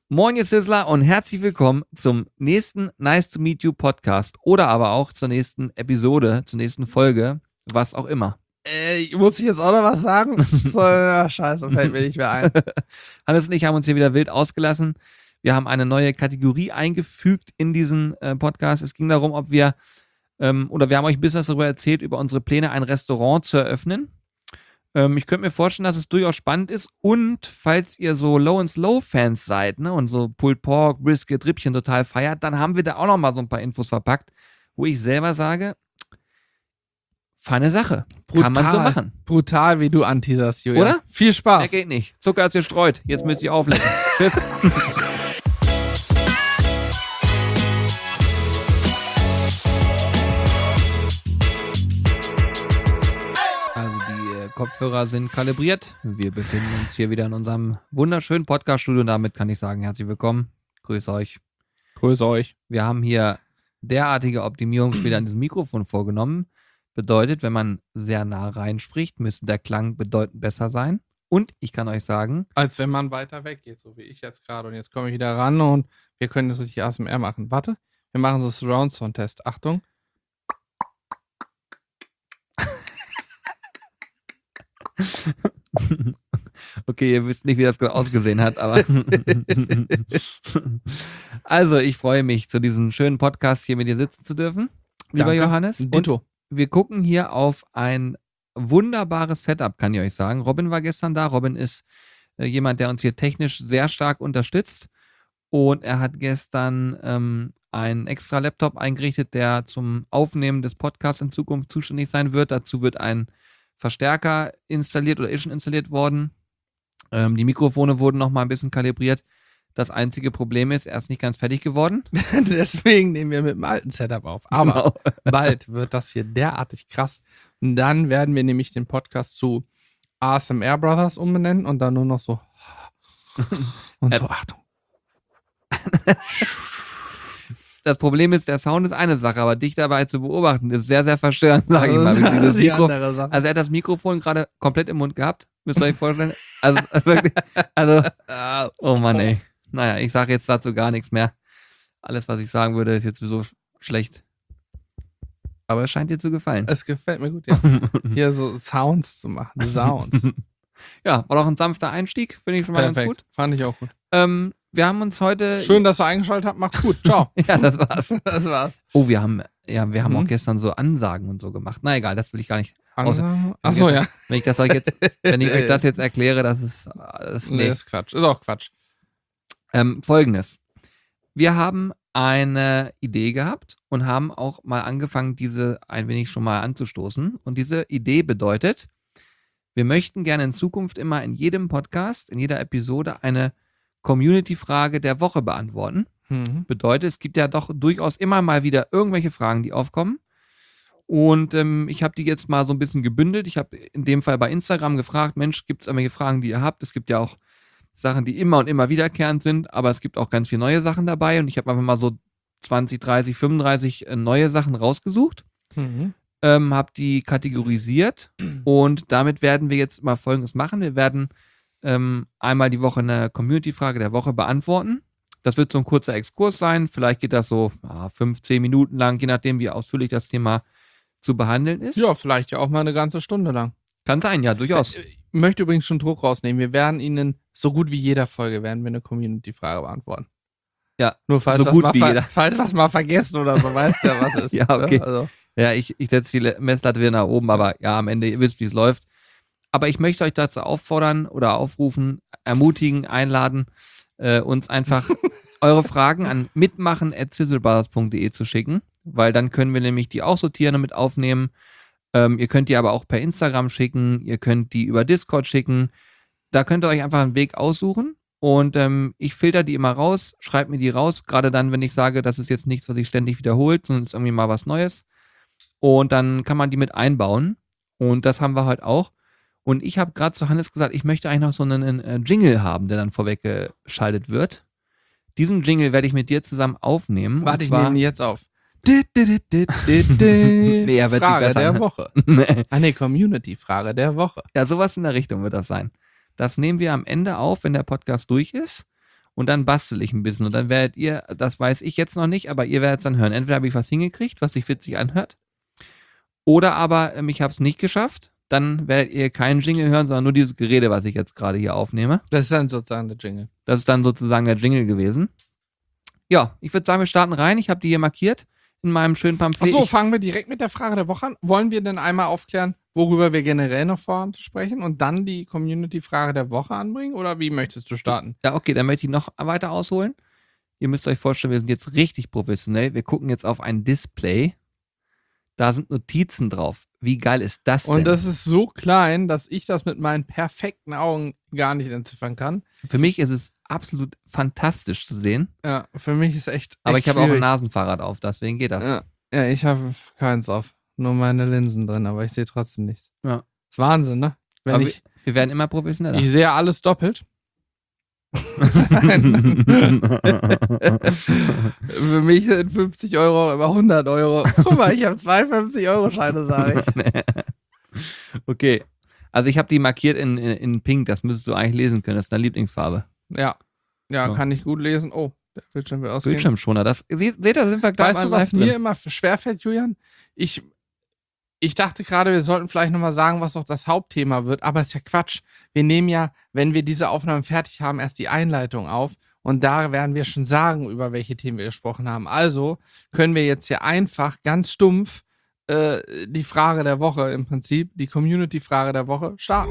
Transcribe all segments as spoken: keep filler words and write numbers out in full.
Moin, ihr Sizzler und herzlich willkommen zum nächsten Nice to Meet You Podcast oder aber auch zur nächsten Episode, zur nächsten Folge, was auch immer. Äh, muss ich jetzt auch noch was sagen? So, ja, scheiße, fällt mir nicht mehr ein. Hannes und ich haben uns hier wieder wild ausgelassen. Wir haben eine neue Kategorie eingefügt in diesen äh, Podcast. Es ging darum, ob wir, ähm, oder wir haben euch ein bisschen was darüber erzählt, über unsere Pläne, ein Restaurant zu eröffnen. Ähm, ich könnte mir vorstellen, dass es durchaus spannend ist. Und falls ihr so Low and Slow Fans seid, ne, und so Pulled Pork, Brisket, Rippchen total feiert, dann haben wir da auch noch mal so ein paar Infos verpackt, wo ich selber sage, feine Sache. Brutal, Kann man so machen. Brutal, wie du anteaserst, Julia. Oder? Viel Spaß. Mehr geht nicht. Zucker ist gestreut. Jetzt müsst ihr auflegen. Tschüss. Also die äh, Kopfhörer sind kalibriert. Wir befinden uns hier wieder in unserem wunderschönen Podcast-Studio und damit kann ich sagen, herzlich willkommen. Grüß euch. Grüß euch. Wir haben hier derartige Optimierungsfehler an diesem Mikrofon vorgenommen. Bedeutet, wenn man sehr nah reinspricht, müsste der Klang bedeutend besser sein. Und ich kann euch sagen, Als wenn man weiter weg geht, so wie ich jetzt gerade. Und jetzt komme ich wieder ran und wir können das richtig A S M R machen. Warte, wir machen so Surround Sound Test. Achtung. okay, ihr wisst nicht, wie das gerade ausgesehen hat, aber also ich freue mich, zu diesem schönen Podcast hier mit dir sitzen zu dürfen, lieber Danke. Johannes. Und Ditto. wir gucken hier auf ein wunderbares Setup, kann ich euch sagen. Robin war gestern da. Robin ist äh, jemand, der uns hier technisch sehr stark unterstützt. Und er hat gestern ähm, einen extra Laptop eingerichtet, der zum Aufnehmen des Podcasts in Zukunft zuständig sein wird. Dazu wird ein Verstärker installiert oder ist schon installiert worden. Ähm, die Mikrofone wurden noch mal ein bisschen kalibriert. Das einzige Problem ist, er ist nicht ganz fertig geworden. Deswegen nehmen wir mit dem alten Setup auf. Aber Genau. bald wird das hier derartig krass. Und dann werden wir nämlich den Podcast zu A S M R Brothers umbenennen und dann nur noch so und so, Achtung. Das Problem ist, der Sound ist eine Sache, aber dich dabei zu beobachten, ist sehr, sehr verstörend, sage ich mal. Das Dieses ist die Mikro, andere Sache. also er hat das Mikrofon gerade komplett im Mund gehabt, müsst ihr euch vorstellen. Also wirklich, also, oh Mann, ey. Naja, ich sage jetzt dazu gar nichts mehr. Alles, was ich sagen würde, ist jetzt sowieso schlecht. Aber es scheint dir zu gefallen. Es gefällt mir gut, ja. Hier so Sounds zu machen. Sounds. Ja, war doch ein sanfter Einstieg, finde ich schon mal ganz Perfekt. gut. Fand ich auch gut. Ähm, wir haben uns heute... Schön, dass ihr eingeschaltet habt. Macht's gut. Ciao. Ja, das war's. Das war's. Oh, wir haben, ja, wir haben Mhm. auch gestern so Ansagen und so gemacht. Na egal, das will ich gar nicht. Achso, ja. Wenn ich das euch jetzt, wenn ich euch das jetzt erkläre, das ist, das, Nee, nee. ist Quatsch. Ist auch Quatsch. Ähm, Folgendes. Wir haben eine Idee gehabt und haben auch mal angefangen, diese ein wenig schon mal anzustoßen. Und diese Idee bedeutet, wir möchten gerne in Zukunft immer in jedem Podcast, in jeder Episode eine Community-Frage der Woche beantworten. Mhm. Bedeutet, es gibt ja doch durchaus immer mal wieder irgendwelche Fragen, die aufkommen. Und ähm, ich habe die jetzt mal so ein bisschen gebündelt. Ich habe in dem Fall bei Instagram gefragt, Mensch, gibt es irgendwelche Fragen, die ihr habt? Es gibt ja auch Sachen, die immer und immer wiederkehrend sind, aber es gibt auch ganz viele neue Sachen dabei. Und ich habe einfach mal so zwanzig, dreißig, fünfunddreißig äh, neue Sachen rausgesucht, Mhm. ähm, habe die kategorisiert und damit werden wir jetzt mal Folgendes machen. Wir werden ähm, einmal die Woche eine Community-Frage der Woche beantworten. Das wird so ein kurzer Exkurs sein. Vielleicht geht das so ah, fünf, zehn Minuten lang, je nachdem, wie ausführlich das Thema zu behandeln ist. Ja, vielleicht ja auch mal eine ganze Stunde lang. Kann sein, ja, durchaus. Ich möchte übrigens schon Druck rausnehmen. Wir werden Ihnen so gut wie jeder Folge werden wir eine Community-Frage beantworten. Ja, Nur falls so wir gut mal wie ver- jeder. falls wir es mal vergessen oder so, weißt du ja, was ist. Ja, okay. Ne? Also, Ja, ich, ich setze die Messlatte wieder nach oben, aber ja, am Ende, ihr wisst, wie es läuft. Aber ich möchte euch dazu auffordern oder aufrufen, ermutigen, einladen, äh, uns einfach eure Fragen an mitmachen at sizzlebrothers punkt de zu schicken, weil dann können wir nämlich die auch sortieren und mit aufnehmen. Ähm, ihr könnt die aber auch per Instagram schicken, ihr könnt die über Discord schicken. Da könnt ihr euch einfach einen Weg aussuchen und ähm, ich filter die immer raus, schreibe mir die raus, gerade dann, wenn ich sage, das ist jetzt nichts, was sich ständig wiederholt, sondern es ist irgendwie mal was Neues. Und dann kann man die mit einbauen. Und das haben wir heute auch. Und ich habe gerade zu Hannes gesagt, ich möchte eigentlich noch so einen, einen äh, Jingle haben, der dann vorweggeschaltet wird. Diesen Jingle werde ich mit dir zusammen aufnehmen. warte, ich Und zwar- nehme ihn jetzt auf. nee, Nee, er wird sich Frage besser der anhören. Woche. Nee. Ah, nee, Community-Frage der Woche. Ja, sowas in der Richtung wird das sein. Das nehmen wir am Ende auf, wenn der Podcast durch ist. und dann bastel ich ein bisschen und dann werdet ihr, das weiß ich jetzt noch nicht, aber ihr werdet es dann hören. Entweder habe ich was hingekriegt, was sich witzig anhört, oder aber ähm, ich habe es nicht geschafft. Dann werdet ihr keinen Jingle hören, sondern nur dieses Gerede, was ich jetzt gerade hier aufnehme. Das ist dann sozusagen der Jingle. Das ist dann sozusagen der Jingle gewesen. Ja, ich würde sagen, wir starten rein. Ich habe die hier markiert in meinem schönen Pamphlet. Achso, Ich- fangen wir direkt mit der Frage der Woche an. Wollen wir denn einmal aufklären, worüber wir generell noch vorhaben zu sprechen und dann die Community-Frage der Woche anbringen? Oder wie möchtest du starten? Ja, okay, dann möchte ich noch weiter ausholen. Ihr müsst euch vorstellen, wir sind jetzt richtig professionell. Wir gucken jetzt auf ein Display. Da sind Notizen drauf. Wie geil ist das denn? Und das ist so klein, dass ich das mit meinen perfekten Augen gar nicht entziffern kann. Für mich ist es absolut fantastisch zu sehen. Ja, für mich ist echt. Aber echt ich habe auch ein schwierig. Nasenfahrrad auf, deswegen geht das. Ja, ja ich habe keins auf. Nur meine Linsen drin, aber ich sehe trotzdem nichts. Ja. Ist Wahnsinn, ne? Wenn Aber ich, wir, wir werden immer professioneller. ich sehe alles doppelt. Für mich sind fünfzig Euro über hundert Euro. Guck mal, ich habe zwei fünfzig-Euro-Scheine, sage ich. Okay. Also ich habe die markiert in, in, in Pink, das müsstest du eigentlich lesen können. Das ist deine Lieblingsfarbe. Ja. Ja, So. kann ich gut lesen. Oh, der Bildschirm will ausgehen. Bildschirmschoner. Das, seht ihr, da sind wir gleich Weißt du, mal was live mir drin. immer schwerfällt, Julian? Ich, ich dachte gerade, wir sollten vielleicht nochmal sagen, was auch das Hauptthema wird, aber ist ja Quatsch. Wir nehmen ja, wenn wir diese Aufnahmen fertig haben, erst die Einleitung auf und da werden wir schon sagen, über welche Themen wir gesprochen haben. Also können wir jetzt hier einfach ganz stumpf äh, die Frage der Woche im Prinzip, die Community-Frage der Woche starten.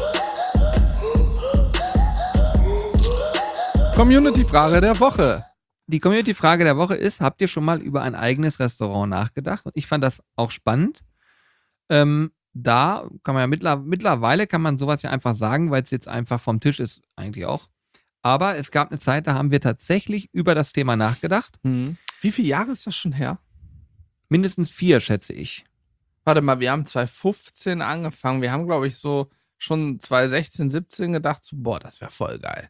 Community-Frage der Woche. Die Community-Frage der Woche ist, habt ihr schon mal über ein eigenes Restaurant nachgedacht? Und ich fand das auch spannend. Ähm, da kann man ja mittler, mittlerweile kann man sowas ja einfach sagen, weil es jetzt einfach vom Tisch ist, eigentlich auch. Aber es gab eine Zeit, da haben wir tatsächlich über das Thema nachgedacht. Hm. Wie viele Jahre ist das schon her? Mindestens vier, schätze ich. Warte mal, wir haben zwanzig fünfzehn angefangen. Wir haben, glaube ich, so schon zwanzig sechzehn, siebzehn gedacht, so, boah, das wäre voll geil.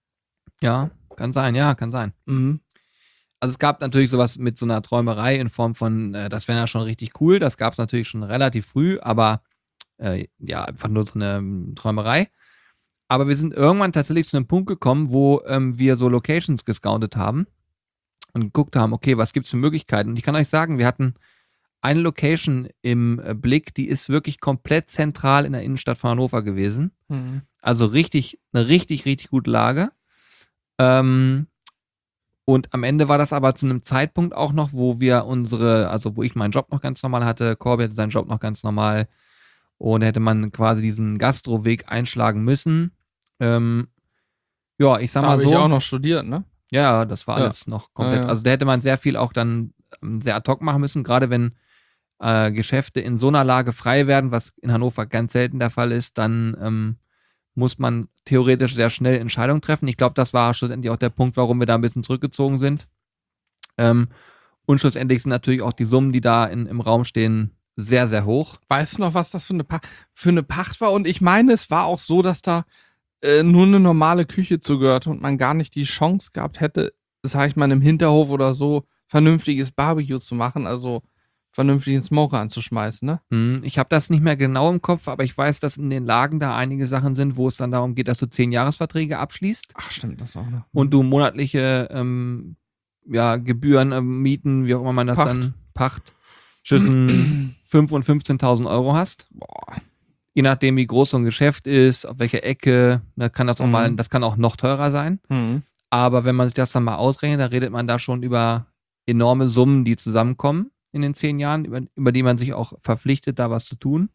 Ja, kann sein, ja, kann sein. Mhm. Also es gab natürlich sowas mit so einer Träumerei in Form von, äh, das wäre ja schon richtig cool. Das gab es natürlich schon relativ früh, aber äh, ja, einfach nur so eine ähm, Träumerei. Aber wir sind irgendwann tatsächlich zu einem Punkt gekommen, wo ähm, wir so Locations gescoutet haben und geguckt haben, okay, was gibt's für Möglichkeiten? Und ich kann euch sagen, wir hatten eine Location im äh, Blick, die ist wirklich komplett zentral in der Innenstadt von Hannover gewesen. Mhm. Also richtig, eine richtig, richtig gute Lage. Ähm, und am Ende war das aber zu einem Zeitpunkt auch noch, wo wir unsere, also wo ich meinen Job noch ganz normal hatte, Corby hatte seinen Job noch ganz normal und hätte man quasi diesen Gastroweg einschlagen müssen. Ähm, ja, ich sag Da mal habe so. ich auch noch studiert, ne? Ja, das war Ja. alles noch komplett. Ja, ja. Also da hätte man sehr viel auch dann ähm, sehr ad hoc machen müssen, gerade wenn äh, Geschäfte in so einer Lage frei werden, was in Hannover ganz selten der Fall ist, dann ähm, muss man theoretisch sehr schnell Entscheidungen treffen. Ich glaube, das war schlussendlich auch der Punkt, warum wir da ein bisschen zurückgezogen sind. Ähm, und schlussendlich sind natürlich auch die Summen, die da in, im Raum stehen, sehr, sehr hoch. Weißt du noch, was das für eine, pa- für eine Pacht war? Und ich meine, es war auch so, dass da äh, nur eine normale Küche zugehörte und man gar nicht die Chance gehabt hätte, sag ich mal, im Hinterhof oder so vernünftiges Barbecue zu machen, also vernünftigen Smoker anzuschmeißen, ne? Hm, Ich habe das nicht mehr genau im Kopf, aber ich weiß, dass in den Lagen da einige Sachen sind, wo es dann darum geht, dass du zehn Jahresverträge abschließt Ach, stimmt, das auch noch. und du monatliche ähm, ja, Gebühren, ähm, Mieten, wie auch immer man das Pacht. dann, Pacht, zwischen fünftausend und fünfzehntausend Euro hast. Boah. Je nachdem, wie groß so ein Geschäft ist, auf welcher Ecke, da kann das auch Mhm. mal, das kann auch noch teurer sein. Mhm. Aber wenn man sich das dann mal ausrechnet, dann redet man da schon über enorme Summen, die zusammenkommen in den zehn Jahren, über, über die man sich auch verpflichtet, da was zu tun.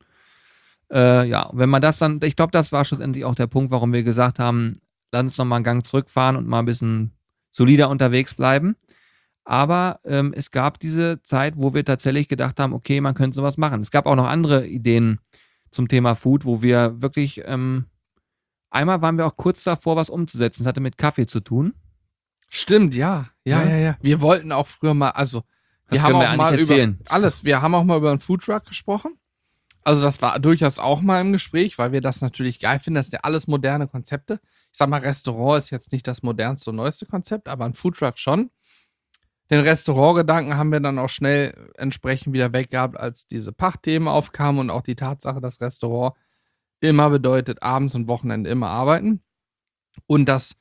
Äh, ja, und wenn man das dann, ich glaube, das war schlussendlich auch der Punkt, warum wir gesagt haben, lass uns noch mal einen Gang zurückfahren und mal ein bisschen solider unterwegs bleiben. Aber ähm, es gab diese Zeit, wo wir tatsächlich gedacht haben, okay, man könnte sowas machen. Es gab auch noch andere Ideen zum Thema Food, wo wir wirklich, ähm, einmal waren wir auch kurz davor, was umzusetzen. Das hatte mit Kaffee zu tun. Stimmt, ja. Ja, Ja. ja, ja. Wir wollten auch früher mal, also Das wir haben können wir auch eigentlich mal erzählen. über alles, wir haben auch mal über einen Foodtruck gesprochen. Also das war durchaus auch mal im Gespräch, weil wir das natürlich geil finden. Das sind ja alles moderne Konzepte. Ich sag mal, Restaurant ist jetzt nicht das modernste und neueste Konzept, aber ein Foodtruck schon. Den Restaurantgedanken haben wir dann auch schnell entsprechend wieder weggehabt, als diese Pachtthemen aufkamen und auch die Tatsache, dass Restaurant immer bedeutet, abends und Wochenende immer arbeiten. Und das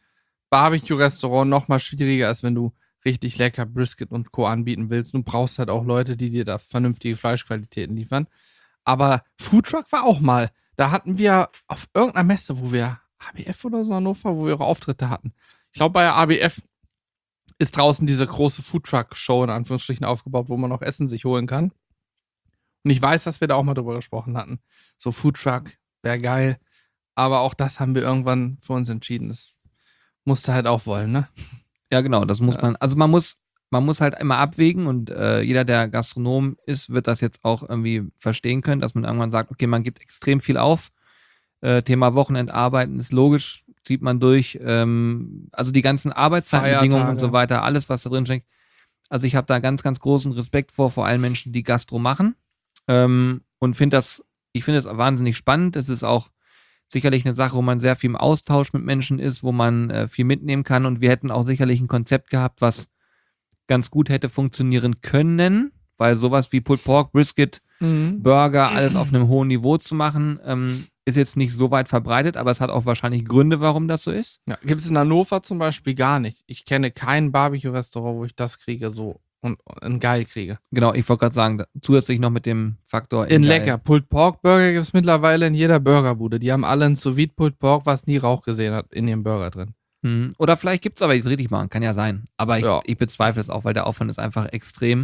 Barbecue-Restaurant noch mal schwieriger ist, wenn du richtig lecker Brisket und Co. anbieten willst. Du brauchst halt auch Leute, die dir da vernünftige Fleischqualitäten liefern. Aber Foodtruck war auch mal. Da hatten wir auf irgendeiner Messe, wo wir A B F oder so Hannover, wo wir ihre Auftritte hatten. Ich glaube, bei A B F ist draußen diese große Foodtruck-Show in Anführungsstrichen aufgebaut, wo man auch Essen sich holen kann. Und ich weiß, dass wir da auch mal drüber gesprochen hatten. So Foodtruck wäre geil. Aber auch das haben wir irgendwann für uns entschieden. Das musste halt auch wollen, ne? Ja, genau, das muss Ja. man, also man muss, man muss halt immer abwägen und äh, jeder, der Gastronom ist, wird das jetzt auch irgendwie verstehen können, dass man irgendwann sagt, okay, man gibt extrem viel auf. Äh, Thema Wochenendarbeiten ist logisch, zieht man durch. Ähm, also die ganzen Arbeitszeitbedingungen und so Feiertage. weiter, alles, was da drin steckt. Also ich habe da ganz, ganz großen Respekt vor, vor allen Menschen, die Gastro machen. Ähm, und finde das, ich finde es wahnsinnig spannend. Es ist auch sicherlich eine Sache, wo man sehr viel im Austausch mit Menschen ist, wo man äh, viel mitnehmen kann. Und wir hätten auch sicherlich ein Konzept gehabt, was ganz gut hätte funktionieren können, weil sowas wie Pulled Pork, Brisket, Mhm. Burger, alles auf einem hohen Niveau zu machen, ähm, ist jetzt nicht so weit verbreitet, aber es hat auch wahrscheinlich Gründe, warum das so ist. Ja, gibt es in Hannover zum Beispiel gar nicht. Ich kenne kein Barbecue-Restaurant, wo ich das kriege, so und, und geil kriege. Genau, ich wollte gerade sagen, da- zusätzlich noch mit dem Faktor In geil. lecker. Pulled Pork Burger gibt es mittlerweile in jeder Burgerbude. Die haben alle ein Sous-Vide Pulled Pork, was nie Rauch gesehen hat, in ihrem Burger drin. Mhm. Oder vielleicht gibt es aber, die es richtig machen, kann ja sein. Aber ich, Ja. ich bezweifle es auch, weil der Aufwand ist einfach extrem.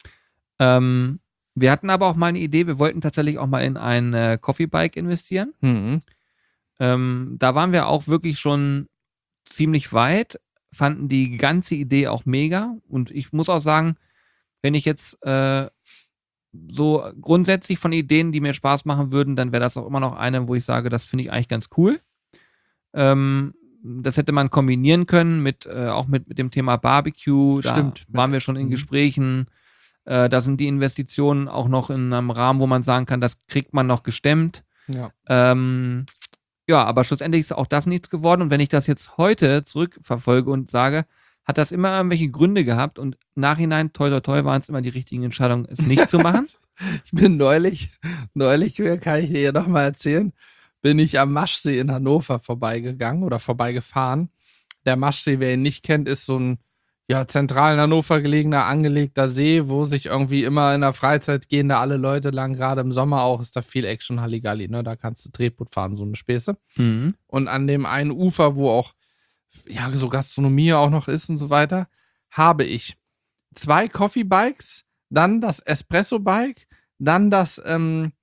Ähm, wir hatten aber auch mal eine Idee, wir wollten tatsächlich auch mal in ein äh, Coffee Bike investieren. Mhm. Ähm, da waren wir auch wirklich schon ziemlich weit, fanden die ganze Idee auch mega. Und ich muss auch sagen, wenn ich jetzt äh, so grundsätzlich von Ideen, die mir Spaß machen würden, dann wäre das auch immer noch eine, wo ich sage, das finde ich eigentlich ganz cool. Ähm, das hätte man kombinieren können mit äh, auch mit, mit dem Thema Barbecue. Da Stimmt. waren wir schon in Mhm. Gesprächen. Äh, da sind die Investitionen auch noch in einem Rahmen, wo man sagen kann, das kriegt man noch gestemmt. Ja. Ähm, ja, aber schlussendlich ist auch das nichts geworden. Und wenn ich das jetzt heute zurückverfolge und sage, hat das immer irgendwelche Gründe gehabt und nachhinein, toi toi toi, waren es immer die richtigen Entscheidungen, es nicht zu machen. Ich bin neulich, neulich, kann ich dir noch mal erzählen, bin ich am Maschsee in Hannover vorbeigegangen oder vorbeigefahren. Der Maschsee, wer ihn nicht kennt, ist so ein ja, zentral in Hannover gelegener, angelegter See, wo sich irgendwie immer in der Freizeit gehen da alle Leute lang. Gerade im Sommer auch ist da viel Action, Halligalli, ne? Da kannst du Tretboot fahren, so eine Späße. Mhm. Und an dem einen Ufer, wo auch ja, so Gastronomie auch noch ist und so weiter, habe ich zwei Coffee Bikes, dann das Espresso Bike, dann das ähm,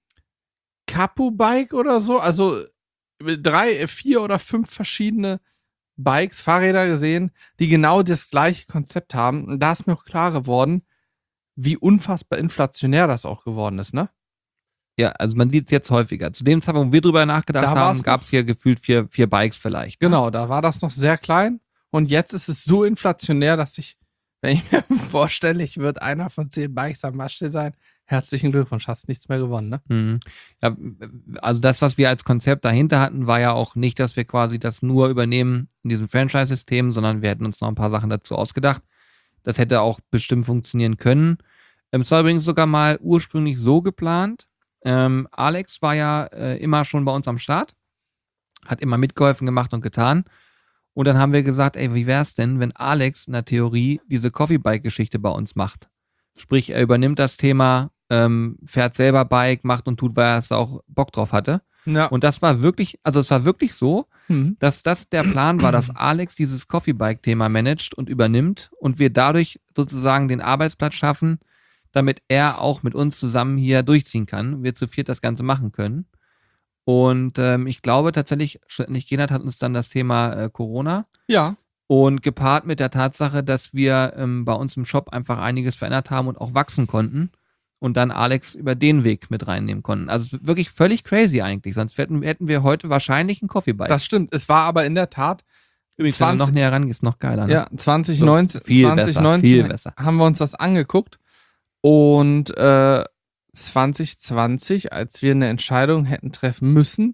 Capu Bike oder so, also drei, vier oder fünf verschiedene Bikes, Fahrräder gesehen, die genau das gleiche Konzept haben. Und da ist mir auch klar geworden, wie unfassbar inflationär das auch geworden ist, ne? Ja, also man sieht es jetzt häufiger. Zu dem Zeitpunkt, wo wir drüber nachgedacht Da war's haben, gab es hier gefühlt vier, vier Bikes vielleicht. Ne? Genau, da war das noch sehr klein. Und jetzt ist es so inflationär, dass ich, wenn ich mir vorstelle, ich würde einer von zehn Bikes am Maschsee sein, herzlichen Glückwunsch, hast nichts mehr gewonnen, ne? Mhm. Ja, also das, was wir als Konzept dahinter hatten, war ja auch nicht, dass wir quasi das nur übernehmen in diesem Franchise-System, sondern wir hätten uns noch ein paar Sachen dazu ausgedacht. Das hätte auch bestimmt funktionieren können. Ähm, es war übrigens sogar mal ursprünglich so geplant. Ähm, Alex war ja äh, immer schon bei uns am Start, hat immer mitgeholfen, gemacht und getan. Und dann haben wir gesagt, ey, wie wär's denn, wenn Alex in der Theorie diese Coffee-Bike-Geschichte bei uns macht? Sprich, er übernimmt das Thema, ähm, fährt selber Bike, macht und tut, weil er es auch Bock drauf hatte. Ja. Und das war wirklich, also es war wirklich so, Mhm. dass das der Plan war, dass Alex dieses Coffee-Bike-Thema managt und übernimmt und wir dadurch sozusagen den Arbeitsplatz schaffen, damit er auch mit uns zusammen hier durchziehen kann. Wir zu viert das Ganze machen können. Und ähm, ich glaube tatsächlich, schlussendlich Genat hat uns dann das Thema äh, Corona Ja. und gepaart mit der Tatsache, dass wir ähm, bei uns im Shop einfach einiges verändert haben und auch wachsen konnten und dann Alex über den Weg mit reinnehmen konnten. Also wirklich völlig crazy eigentlich, sonst hätten, hätten wir heute wahrscheinlich einen Coffee Bike. Das stimmt. Es war aber in der Tat, Übrigens, wenn du noch zwanzig näher rangehst, noch geiler. Ne? ja, zwanzig neunzehn, So, viel zwanzig besser, neunzehn viel besser. haben wir uns das angeguckt. Und äh, zwanzig zwanzig, als wir eine Entscheidung hätten treffen müssen,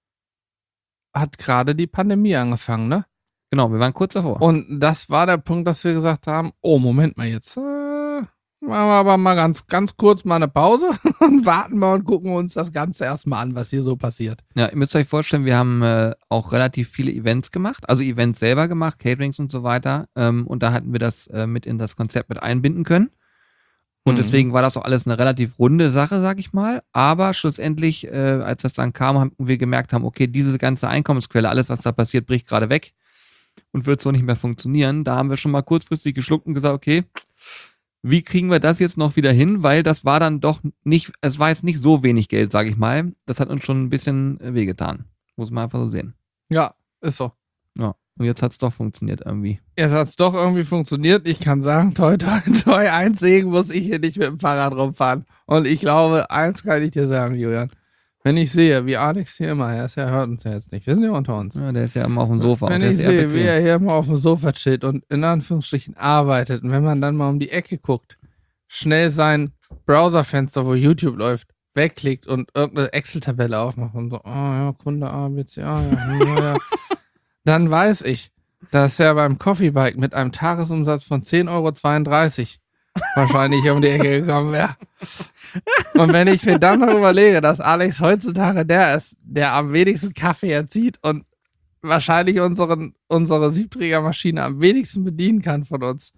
hat gerade die Pandemie angefangen, ne? Genau, wir waren kurz davor. Und das war der Punkt, dass wir gesagt haben, oh, Moment mal jetzt, äh, machen wir aber mal ganz, ganz kurz mal eine Pause und warten mal und gucken uns das Ganze erstmal an, was hier so passiert. Ja, ihr müsst euch vorstellen, wir haben äh, auch relativ viele Events gemacht, also Events selber gemacht, Caterings und so weiter. Ähm, und da hatten wir das äh, mit in das Konzept mit einbinden können. Und Mhm. deswegen war das auch alles eine relativ runde Sache, sag ich mal. Aber schlussendlich, äh, als das dann kam, haben wir gemerkt haben, okay, diese ganze Einkommensquelle, alles, was da passiert, bricht gerade weg und wird so nicht mehr funktionieren. Da haben wir schon mal kurzfristig geschluckt und gesagt, okay, wie kriegen wir das jetzt noch wieder hin? Weil das war dann doch nicht, es war jetzt nicht so wenig Geld, sag ich mal. Das hat uns schon ein bisschen wehgetan. Muss man einfach so sehen. Ja, ist so. Ja. Und jetzt hat es doch funktioniert irgendwie. Jetzt hat es doch irgendwie funktioniert. Ich kann sagen, toi, toi, toi, eins Segen muss ich hier nicht mit dem Fahrrad rumfahren. Und ich glaube, eins kann ich dir sagen, Julian. Wenn ich sehe, wie Alex hier immer, er ist ja, hört uns ja jetzt nicht, wir sind ja unter uns. Ja, der ist ja immer auf dem Sofa. Wenn und ich der ist eher sehe, wie er hier immer auf dem Sofa chillt und in Anführungsstrichen arbeitet und wenn man dann mal um die Ecke guckt, schnell sein Browserfenster, wo YouTube läuft, wegklickt und irgendeine Excel-Tabelle aufmacht und so, oh ja, Kunde A, B, C, A, ja, ja, ja. Dann weiß ich, dass er beim Coffee Bike mit einem Tagesumsatz von zehn Euro zweiunddreißig wahrscheinlich um die Ecke gekommen wäre. Und wenn ich mir dann noch überlege, dass Alex heutzutage der ist, der am wenigsten Kaffee erzieht und wahrscheinlich unseren, unsere Siebträgermaschine am wenigsten bedienen kann von uns,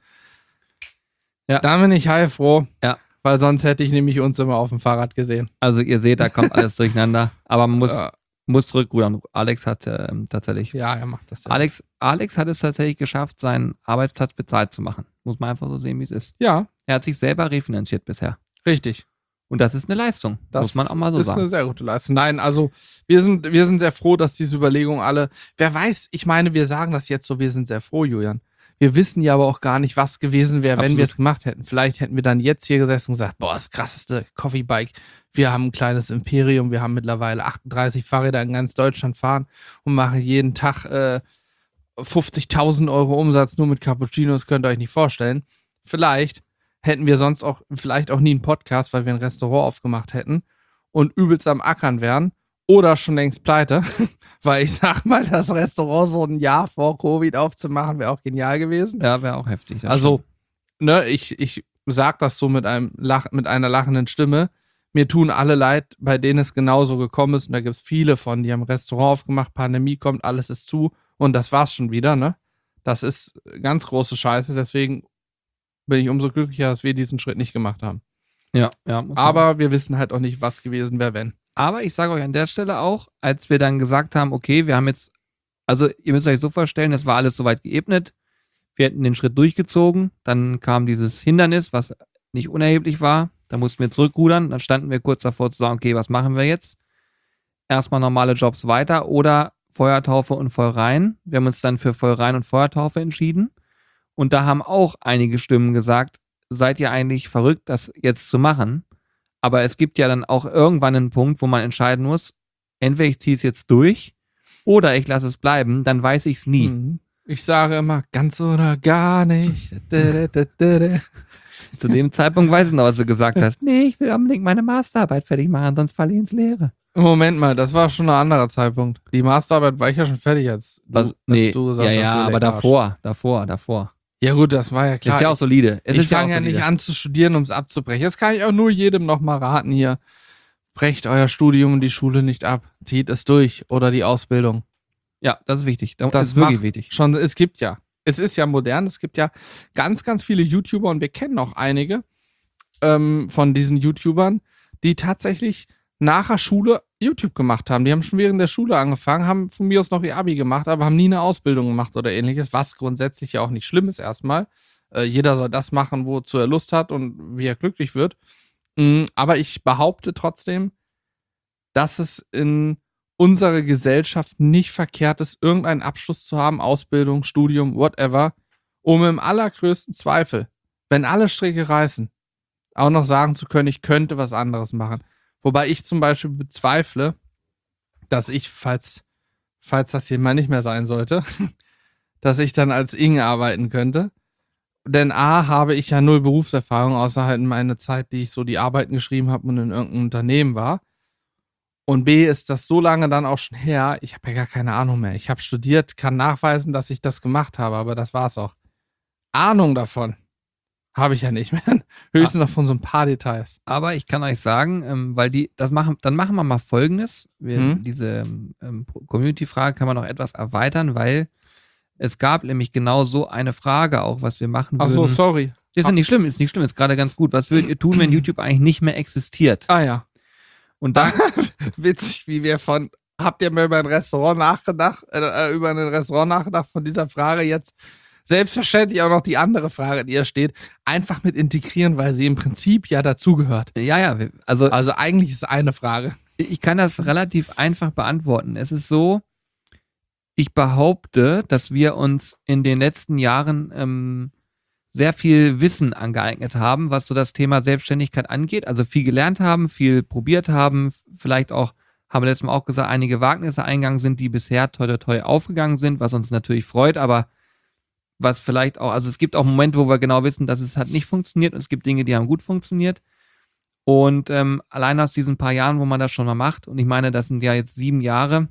Ja. dann bin ich heilfroh, Ja. weil sonst hätte ich nämlich uns immer auf dem Fahrrad gesehen. Also ihr seht, da kommt alles durcheinander. Aber man muss, Ja. muss zurückrudern. Alex hat ähm, tatsächlich. Ja, er macht das ja. Alex, Alex hat es tatsächlich geschafft, seinen Arbeitsplatz bezahlt zu machen. Muss man einfach so sehen, wie es ist. Ja, Er hat sich selber refinanziert bisher. richtig. Und das ist eine Leistung. Das muss man auch mal so ist sagen. eine sehr gute Leistung. Nein, also wir sind, wir sind sehr froh, dass diese Überlegungen alle, wer weiß, ich meine, wir sagen das jetzt so, wir sind sehr froh, Julian. Wir wissen ja aber auch gar nicht, was gewesen wäre, wenn Absolut. wir es gemacht hätten. Vielleicht hätten wir dann jetzt hier gesessen und gesagt, boah, das krasseste Coffee Bike. Wir haben ein kleines Imperium, wir haben mittlerweile achtunddreißig Fahrräder in ganz Deutschland fahren und machen jeden Tag äh, fünfzigtausend Euro Umsatz nur mit Cappuccinos, könnt ihr euch nicht vorstellen. Vielleicht hätten wir sonst auch, vielleicht auch nie einen Podcast, weil wir ein Restaurant aufgemacht hätten und übelst am Ackern wären oder schon längst pleite, weil ich sag mal, das Restaurant so ein Jahr vor Covid aufzumachen, wäre auch genial gewesen. Ja, wäre auch heftig. das Also, ne, ich, ich sag das so mit, einem Lach, mit einer lachenden Stimme. Mir tun alle leid, bei denen es genauso gekommen ist. Und da gibt es viele von, die haben ein Restaurant aufgemacht, Pandemie kommt, alles ist zu und das war's schon wieder, ne? Das ist ganz große Scheiße, deswegen bin ich umso glücklicher, dass wir diesen Schritt nicht gemacht haben. Ja, ja. muss man- Aber wir wissen halt auch nicht, was gewesen wäre, wenn. Aber ich sage euch an der Stelle auch, als wir dann gesagt haben, okay, wir haben jetzt, also ihr müsst euch so vorstellen, es war alles soweit geebnet. Wir hätten den Schritt durchgezogen. Dann kam dieses Hindernis, was nicht unerheblich war. Da mussten wir zurückrudern. Dann standen wir kurz davor zu sagen, okay, was machen wir jetzt? Erstmal normale Jobs weiter oder Feuertaufe und Feuerrein. Wir haben uns dann für Feuerrein und Feuertaufe entschieden. Und da haben auch einige Stimmen gesagt, seid ihr eigentlich verrückt, das jetzt zu machen? Aber es gibt ja dann auch irgendwann einen Punkt, wo man entscheiden muss, entweder ich ziehe es jetzt durch oder ich lasse es bleiben, dann weiß ich es nie. Mhm. Ich sage immer, ganz oder gar nicht. Zu dem Zeitpunkt weiß ich noch, was du gesagt hast. Nee, ich will unbedingt meine Masterarbeit fertig machen, sonst falle ich ins Leere. Moment mal, das war schon ein anderer Zeitpunkt. Die Masterarbeit war ich ja schon fertig, als du, Was? als Nee, du gesagt ja, hast, ja, du aber lecker Arsch. davor, davor, davor. Ja gut, das war ja klar. Ist ja auch solide. Es ich ist ja auch fange ja solide. nicht an zu studieren, um es abzubrechen. Das kann ich auch nur jedem nochmal raten hier. Brecht euer Studium und die Schule nicht ab. Zieht es durch oder die Ausbildung. Ja, das ist wichtig. Das, Das ist wirklich macht wichtig. Schon, es gibt ja, es ist ja modern, es gibt ja ganz, ganz viele YouTuber und wir kennen auch einige ähm, von diesen YouTubern, die tatsächlich nach der Schule YouTube gemacht haben. Die haben schon während der Schule angefangen, haben von mir aus noch ihr Abi gemacht, aber haben nie eine Ausbildung gemacht oder ähnliches, was grundsätzlich ja auch nicht schlimm ist erstmal. Äh, jeder soll das machen, wozu er Lust hat und wie er glücklich wird. Mm, aber ich behaupte trotzdem, dass es in unserer Gesellschaft nicht verkehrt ist, irgendeinen Abschluss zu haben, Ausbildung, Studium, whatever, um im allergrößten Zweifel, wenn alle Stricke reißen, auch noch sagen zu können, ich könnte was anderes machen. Wobei ich zum Beispiel bezweifle, dass ich, falls, falls das hier mal nicht mehr sein sollte, dass ich dann als Inge arbeiten könnte. Denn A, habe ich ja null Berufserfahrung, außer halt in meiner Zeit, die ich so die Arbeiten geschrieben habe und in irgendeinem Unternehmen war. Und B, ist das so lange dann auch schon her, ich habe ja gar keine Ahnung mehr. Ich habe studiert, kann nachweisen, dass ich das gemacht habe, aber das war's auch. Ahnung davon Habe ich ja nicht mehr. Höchstens noch von so ein paar Details. Aber ich kann euch sagen, ähm, weil die, das machen, dann machen wir mal Folgendes. Wir, Hm? Diese ähm, Community-Frage kann man noch etwas erweitern, weil es gab nämlich genau so eine Frage auch, was wir machen Ach würden. so, sorry. Ist ja nicht schlimm, ist nicht schlimm, ist gerade ganz gut. Was würdet ihr tun, wenn YouTube eigentlich nicht mehr existiert? Ah ja. Und da, Witzig, wie wir von, habt ihr mal über ein Restaurant nachgedacht, äh, über ein Restaurant nachgedacht von dieser Frage jetzt? Selbstverständlich auch noch die andere Frage, die hier steht, einfach mit integrieren, weil sie im Prinzip ja dazugehört. ja, ja, wir- also Also eigentlich ist es eine Frage. ich kann das relativ einfach beantworten. Es ist so, ich behaupte, dass wir uns in den letzten Jahren ähm, sehr viel Wissen angeeignet haben, was so das Thema Selbstständigkeit angeht. Also viel gelernt haben, viel probiert haben, f- vielleicht auch, haben wir letztes Mal auch gesagt, einige Wagnisse eingegangen sind, die bisher toi toi toi aufgegangen sind, was uns natürlich freut, aber was vielleicht auch, also es gibt auch Momente, wo wir genau wissen, dass es hat nicht funktioniert und es gibt Dinge, die haben gut funktioniert. Und ähm, allein aus diesen paar Jahren, wo man das schon mal macht, und ich meine, das sind ja jetzt sieben Jahre,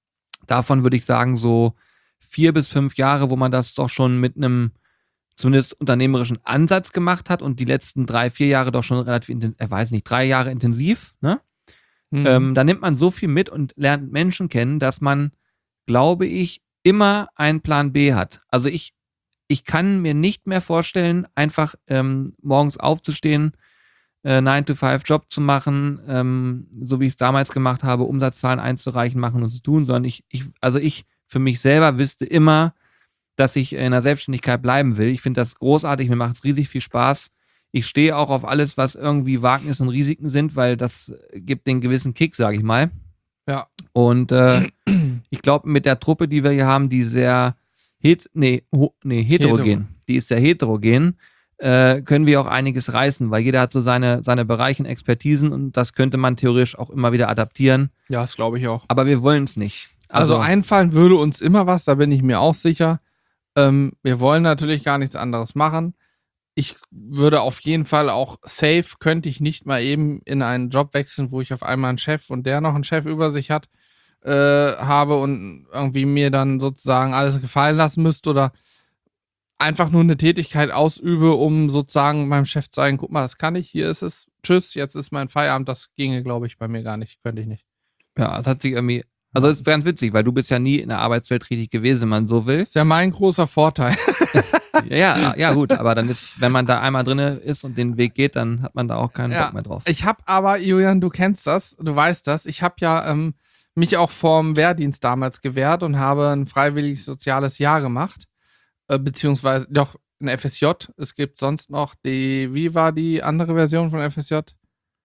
davon würde ich sagen so vier bis fünf Jahre, wo man das doch schon mit einem zumindest unternehmerischen Ansatz gemacht hat und die letzten drei, vier Jahre doch schon relativ intensiv, er weiß nicht, drei Jahre intensiv, ne? Mhm. Ähm, da nimmt man so viel mit und lernt Menschen kennen, dass man, glaube ich, immer einen Plan B hat. Also ich, ich kann mir nicht mehr vorstellen, einfach ähm, morgens aufzustehen, äh, nine to five Job zu machen, ähm, so wie ich es damals gemacht habe, Umsatzzahlen einzureichen, machen und zu tun, sondern ich, ich, also ich für mich selber wüsste immer, dass ich in der Selbstständigkeit bleiben will. Ich finde das großartig, mir macht es riesig viel Spaß. Ich stehe auch auf alles, was irgendwie Wagnis und Risiken sind, weil das gibt den gewissen Kick, sage ich mal. Ja. Und äh, ich glaube, mit der Truppe, die wir hier haben, die sehr het nee, ho nee, heterogen, Hetero. die ist sehr heterogen, äh, können wir auch einiges reißen, weil jeder hat so seine, seine Bereiche und Expertisen und das könnte man theoretisch auch immer wieder adaptieren. Ja, das glaube ich auch. Aber wir wollen es nicht. Also, einfallen würde uns immer was, da bin ich mir auch sicher. Ähm, wir wollen natürlich gar nichts anderes machen. Ich würde auf jeden Fall auch safe, könnte ich nicht mal eben in einen Job wechseln, wo ich auf einmal einen Chef und der noch einen Chef über sich hat, äh, habe und irgendwie mir dann sozusagen alles gefallen lassen müsste oder einfach nur eine Tätigkeit ausübe, um sozusagen meinem Chef zu sagen, guck mal, das kann ich, hier ist es, tschüss, jetzt ist mein Feierabend. Das ginge, glaube ich, bei mir gar nicht, könnte ich nicht. Ja, es hat sich irgendwie, also es ist ganz witzig, weil du bist ja nie in der Arbeitswelt richtig gewesen, wenn man so will. Ist ja mein großer Vorteil. Ja, ja, ja, gut, aber dann ist, wenn man da einmal drin ist und den Weg geht, dann hat man da auch keinen Ja, Bock mehr drauf. Ich habe aber, Julian, du kennst das, du weißt das, ich habe ja ähm, mich auch vorm Wehrdienst damals gewehrt und habe ein freiwilliges soziales Jahr gemacht, äh, beziehungsweise doch ein F S J. Es gibt sonst noch die, wie war die andere Version von F S J?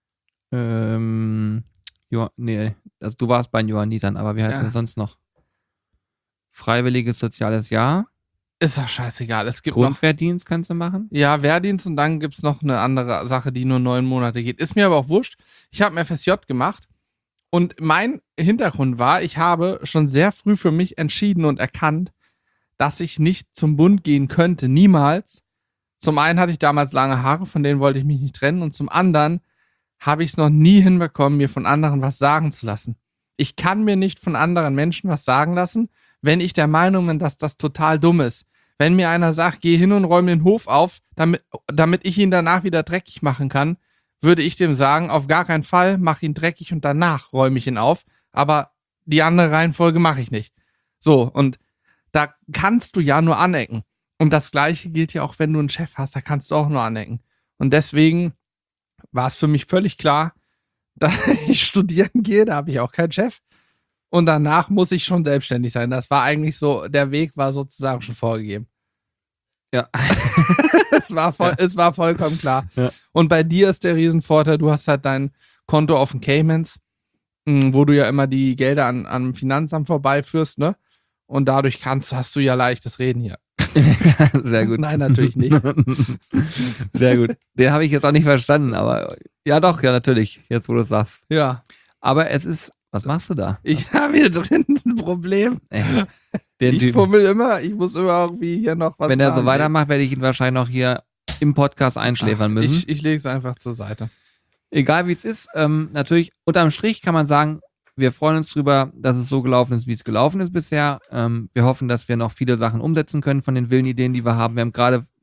Ähm, jo, nee, also du warst bei den Johannitern, aber wie heißt Ja. das sonst noch? Freiwilliges soziales Jahr, Ist doch scheißegal, es gibt noch, Grundwehrdienst kannst du machen. ja, Wehrdienst und dann gibt es noch eine andere Sache, die nur neun Monate geht. Ist mir aber auch wurscht. Ich habe ein F S J gemacht und mein Hintergrund war, ich habe schon sehr früh für mich entschieden und erkannt, dass ich nicht zum Bund gehen könnte, niemals. Zum einen hatte ich damals lange Haare, von denen wollte ich mich nicht trennen und zum anderen habe ich es noch nie hinbekommen, mir von anderen was sagen zu lassen. Ich kann mir nicht von anderen Menschen was sagen lassen, wenn ich der Meinung bin, dass das total dumm ist. Wenn mir einer sagt, geh hin und räume den Hof auf, damit, damit ich ihn danach wieder dreckig machen kann, würde ich dem sagen, auf gar keinen Fall, mach ihn dreckig und danach räume ich ihn auf. Aber die andere Reihenfolge mache ich nicht. So, und da kannst du ja nur anecken. Und das Gleiche gilt ja auch, wenn du einen Chef hast, da kannst du auch nur anecken. Und deswegen war es für mich völlig klar, dass ich studieren gehe, da habe ich auch keinen Chef. Und danach muss ich schon selbstständig sein. Das war eigentlich so, der Weg war sozusagen schon vorgegeben. Ja. es, war voll, es war vollkommen klar. Ja. Und bei dir ist der Riesenvorteil, du hast halt dein Konto auf den Caymans, mh, wo du ja immer die Gelder an, am Finanzamt vorbeiführst, ne? Und dadurch kannst, hast du ja leichtes Reden hier. Sehr gut. Nein, natürlich nicht. Sehr gut. Den habe ich jetzt auch nicht verstanden, aber ja doch, ja natürlich, jetzt wo du es sagst. Ja, Aber es ist, was machst du da? ich habe hier drin ein Problem. Ey, den Ich Typen. fummel immer, ich muss immer irgendwie hier noch was Wenn er so nachlegen. weitermacht, werde ich ihn wahrscheinlich noch hier im Podcast einschläfern Ach, müssen. Ich, ich lege es einfach zur Seite. Egal wie es ist, ähm, natürlich, unterm Strich kann man sagen, wir freuen uns drüber, dass es so gelaufen ist, wie es gelaufen ist bisher. Ähm, wir hoffen, dass wir noch viele Sachen umsetzen können von den wilden Ideen, die wir haben. Wir haben gerade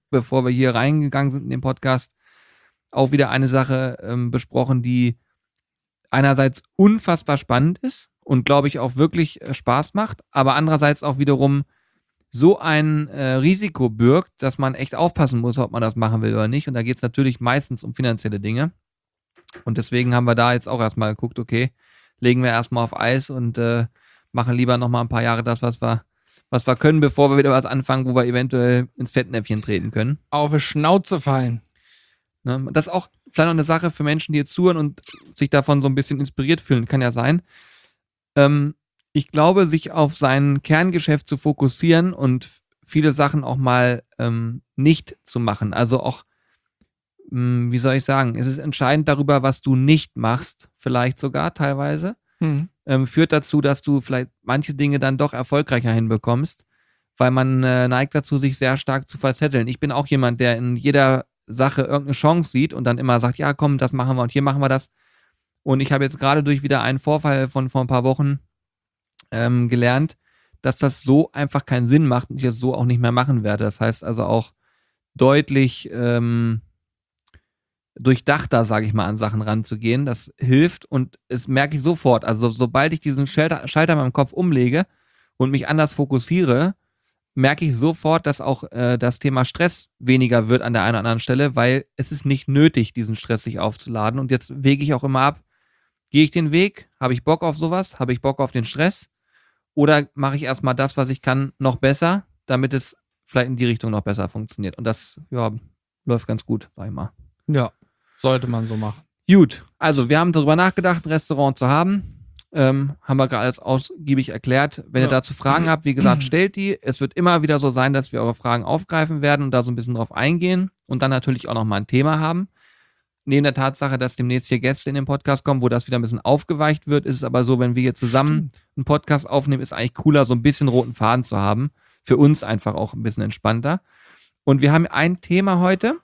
bevor wir hier reingegangen sind in den Podcast, auch wieder eine Sache ähm, besprochen, die einerseits unfassbar spannend ist und, glaube ich, auch wirklich äh, Spaß macht, aber andererseits auch wiederum so ein äh, Risiko birgt, dass man echt aufpassen muss, ob man das machen will oder nicht. Und da geht es natürlich meistens um finanzielle Dinge. Und deswegen haben wir da jetzt auch erstmal geguckt, okay, legen wir erstmal auf Eis und äh, machen lieber nochmal ein paar Jahre das, was wir, was wir können, bevor wir wieder was anfangen, wo wir eventuell ins Fettnäpfchen treten können. Auf die Schnauze fallen. Ne? Das ist auch vielleicht noch eine Sache für Menschen, die jetzt zuhören und sich davon so ein bisschen inspiriert fühlen, kann ja sein. Ähm, ich glaube, sich auf sein Kerngeschäft zu fokussieren und viele Sachen auch mal ähm, nicht zu machen. Also auch, mh, wie soll ich sagen, es ist entscheidend darüber, was du nicht machst, vielleicht sogar teilweise, Mhm. ähm, führt dazu, dass du vielleicht manche Dinge dann doch erfolgreicher hinbekommst, weil man äh, neigt dazu, sich sehr stark zu verzetteln. Ich bin auch jemand, der in jeder Sache irgendeine Chance sieht und dann immer sagt, ja komm, das machen wir und hier machen wir das. Und ich habe jetzt gerade durch wieder einen Vorfall von vor ein paar Wochen ähm, gelernt, dass das so einfach keinen Sinn macht und ich es so auch nicht mehr machen werde. Das heißt also auch deutlich ähm, durchdachter, sage ich mal, an Sachen ranzugehen. Das hilft und es merke ich sofort. Also sobald ich diesen Schalter, Schalter in meinem Kopf umlege und mich anders fokussiere, merke ich sofort, dass auch äh, das Thema Stress weniger wird an der einen oder anderen Stelle, weil es ist nicht nötig, diesen Stress sich aufzuladen. Und jetzt wege ich auch immer ab, gehe ich den Weg, habe ich Bock auf sowas, habe ich Bock auf den Stress oder mache ich erstmal das, was ich kann, noch besser, damit es vielleicht in die Richtung noch besser funktioniert. Und das, ja, läuft ganz gut, sag ich mal. Ja, sollte man so machen. Gut, also wir haben darüber nachgedacht, ein Restaurant zu haben. Ähm, haben wir gerade alles ausgiebig erklärt. Wenn Ja. ihr dazu Fragen habt, wie gesagt, stellt die. Es wird immer wieder so sein, dass wir eure Fragen aufgreifen werden und da so ein bisschen drauf eingehen und dann natürlich auch nochmal ein Thema haben. Neben der Tatsache, dass demnächst hier Gäste in den Podcast kommen, wo das wieder ein bisschen aufgeweicht wird, ist es aber so, wenn wir hier zusammen einen Podcast aufnehmen, ist eigentlich cooler, so ein bisschen roten Faden zu haben. Für uns einfach auch ein bisschen entspannter. Und wir haben ein Thema heute,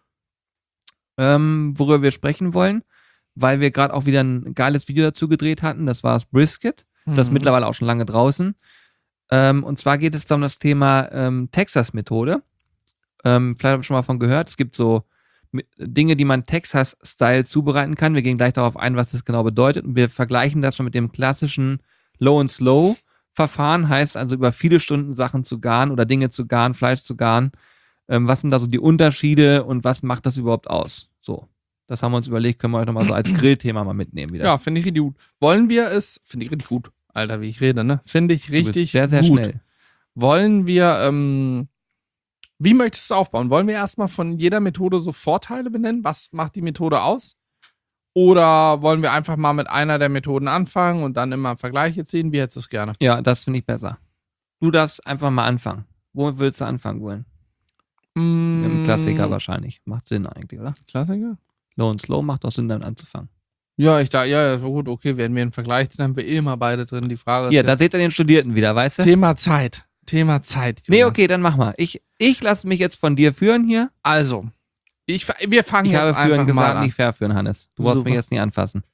ähm, worüber wir sprechen wollen, weil wir gerade auch wieder ein geiles Video dazu gedreht hatten. Das war das Brisket. Das ist Mhm. mittlerweile auch schon lange draußen. Ähm, und zwar geht es da um das Thema ähm, Texas-Methode. Ähm, vielleicht habt ihr schon mal von gehört. Es gibt so mi- Dinge, die man Texas-Style zubereiten kann. Wir gehen gleich darauf ein, was das genau bedeutet. Und wir vergleichen das schon mit dem klassischen Low-and-Slow-Verfahren. Heißt also über viele Stunden Sachen zu garen oder Dinge zu garen, Fleisch zu garen. Ähm, was sind da so die Unterschiede und was macht das überhaupt aus? So. Das haben wir uns überlegt, können wir euch nochmal so als Grillthema mal mitnehmen wieder. Ja, finde ich richtig gut. Wollen wir es, finde ich richtig gut. Alter, wie ich rede, ne? Finde ich Du bist richtig sehr, sehr gut. schnell. Wollen wir, ähm, wie möchtest du es aufbauen? Wollen wir erstmal von jeder Methode so Vorteile benennen? Was macht die Methode aus? Oder wollen wir einfach mal mit einer der Methoden anfangen und dann immer Vergleiche ziehen? Wie hättest du es gerne? Ja, das finde ich besser. Du darfst einfach mal anfangen. Wo willst du anfangen wollen? Mit dem Klassiker wahrscheinlich. Macht Sinn eigentlich, oder? Klassiker? Low and Slow macht doch Sinn, damit anzufangen. Ja, ich da, ja, ja, gut, okay, werden wir einen Vergleich ziehen, haben wir eh immer beide drin. Die Frage ist Hier, jetzt da seht ihr den Studierten wieder, weißt du? Thema Zeit. Thema Zeit. Nee, Julian. okay, dann mach mal. Ich, ich lasse mich jetzt von dir führen hier. Also, ich, fa- wir fangen Ich jetzt habe einfach führen mal gesagt, an. nicht verführen, Hannes. Du brauchst Super. mich jetzt nicht anfassen.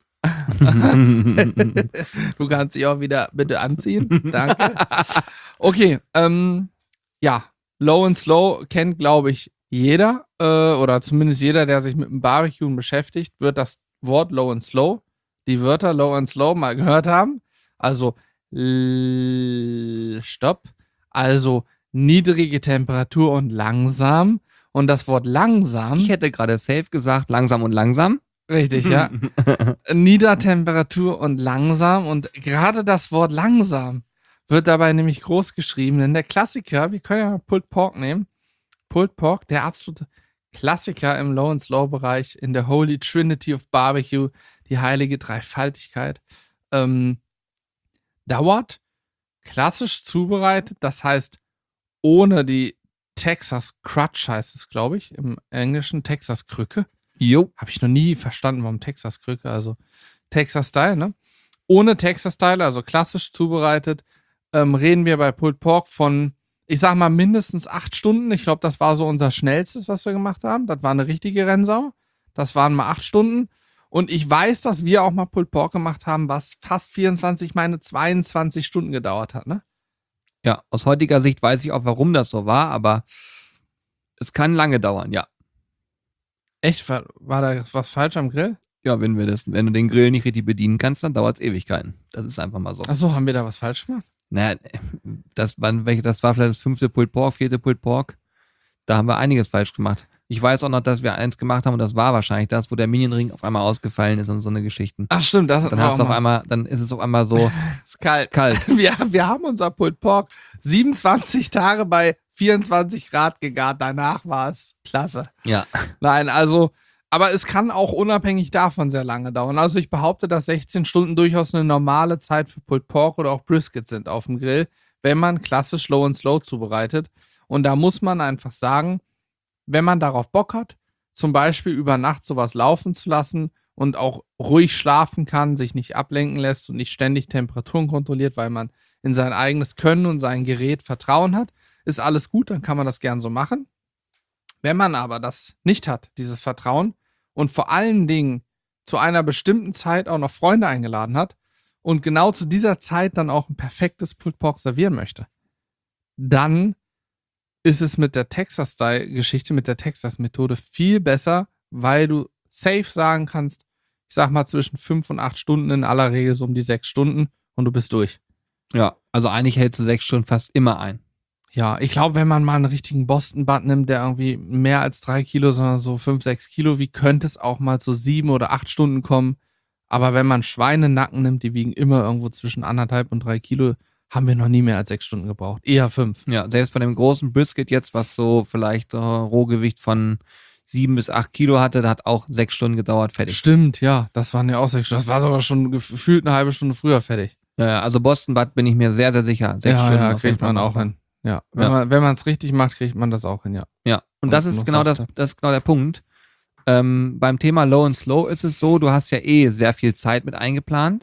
Du kannst dich auch wieder bitte anziehen. Danke. Okay, ähm, ja, Low and Slow kennt, glaube ich, jeder, äh, oder zumindest jeder, der sich mit dem Barbecuen beschäftigt, wird das Wort Low and Slow, die Wörter Low and Slow mal gehört haben. Also, l- Stopp. Also, niedrige Temperatur und langsam. Und das Wort langsam, Ich hätte gerade safe gesagt, langsam und langsam. richtig, ja. Niedertemperatur und langsam. Und gerade das Wort langsam wird dabei nämlich groß geschrieben. Denn der Klassiker, wir können ja mal Pulled Pork nehmen. Pulled Pork, der absolute Klassiker im Low and Slow Bereich, in der Holy Trinity of Barbecue, die heilige Dreifaltigkeit, ähm, dauert klassisch zubereitet, das heißt ohne die Texas Crutch heißt es, glaube ich, im Englischen Texas Krücke. Jo. Habe ich noch nie verstanden, warum Texas Krücke, also Texas Style, ne? Ohne Texas Style, also klassisch zubereitet, ähm, reden wir bei Pulled Pork von, ich sag mal, mindestens acht Stunden. Ich glaube, das war so unser schnellstes, was wir gemacht haben. Das war eine richtige Rennsau. Das waren mal acht Stunden. Und ich weiß, dass wir auch mal Pulled Pork gemacht haben, was fast vierundzwanzig, meine zweiundzwanzig Stunden gedauert hat, ne? Ja, aus heutiger Sicht weiß ich auch, warum das so war, aber Es kann lange dauern, ja. Echt? War, war da was falsch am Grill? Ja, wenn wir das, wenn du den Grill nicht richtig bedienen kannst, dann dauert es Ewigkeiten. Das ist einfach mal so. Achso, haben wir da was falsch gemacht? Naja, das, waren welche, das war vielleicht das fünfte Pulled Pork, vierte Pulled Pork. Da haben wir einiges falsch gemacht. Ich weiß auch noch, dass wir eins gemacht haben und das war wahrscheinlich das, wo der Minion-Ring auf einmal ausgefallen ist und so eine Geschichten. Ach stimmt, das Dann hast du auf einmal, dann ist es auf einmal so ist kalt. kalt. Wir, wir haben unser Pulled Pork siebenundzwanzig Tage bei vierundzwanzig Grad gegart. Danach war es klasse. Ja. Nein, also, aber es kann auch unabhängig davon sehr lange dauern. Also ich behaupte, dass sechzehn Stunden durchaus eine normale Zeit für Pulled Pork oder auch Brisket sind auf dem Grill, wenn man klassisch Low and Slow zubereitet. Und da muss man einfach sagen, wenn man darauf Bock hat, zum Beispiel über Nacht sowas laufen zu lassen und auch ruhig schlafen kann, sich nicht ablenken lässt und nicht ständig Temperaturen kontrolliert, weil man in sein eigenes Können und sein Gerät Vertrauen hat, ist alles gut, dann kann man das gern so machen. Wenn man aber das nicht hat, dieses Vertrauen, und vor allen Dingen zu einer bestimmten Zeit auch noch Freunde eingeladen hat und genau zu dieser Zeit dann auch ein perfektes Pulled Pork servieren möchte, dann ist es mit der Texas-Style-Geschichte, mit der Texas-Methode viel besser, weil du safe sagen kannst, ich sag mal zwischen fünf und acht Stunden, in aller Regel so um die sechs Stunden und du bist durch. Ja, also eigentlich hältst du sechs Stunden fast immer ein. Ja, ich glaube, wenn man mal einen richtigen Boston-Butt nimmt, der irgendwie mehr als drei Kilo, sondern so fünf, sechs Kilo, wie könnte es auch mal zu sieben oder acht Stunden kommen. Aber wenn man Schweinenacken nimmt, die wiegen immer irgendwo zwischen anderthalb und drei Kilo, haben wir noch nie mehr als sechs Stunden gebraucht. Eher fünf. Ja, selbst bei dem großen Brisket jetzt, was so vielleicht äh, Rohgewicht von sieben bis acht Kilo hatte, da hat auch sechs Stunden gedauert, fertig. Stimmt, ja, das waren ja auch sechs Stunden. Das war sogar schon gefühlt eine halbe Stunde früher fertig. Ja, also Boston Butt bin ich mir sehr, sehr sicher. Sechs ja, Stunden ja, auf jeden kriegt man Fall auch hin. Ja, wenn Ja. man wenn man es richtig macht, kriegt man das auch hin, ja. Ja, und Und das ist noch genau das, Saft das ist genau der Punkt. Ähm, beim Thema Low and Slow ist es so, du hast ja eh sehr viel Zeit mit eingeplant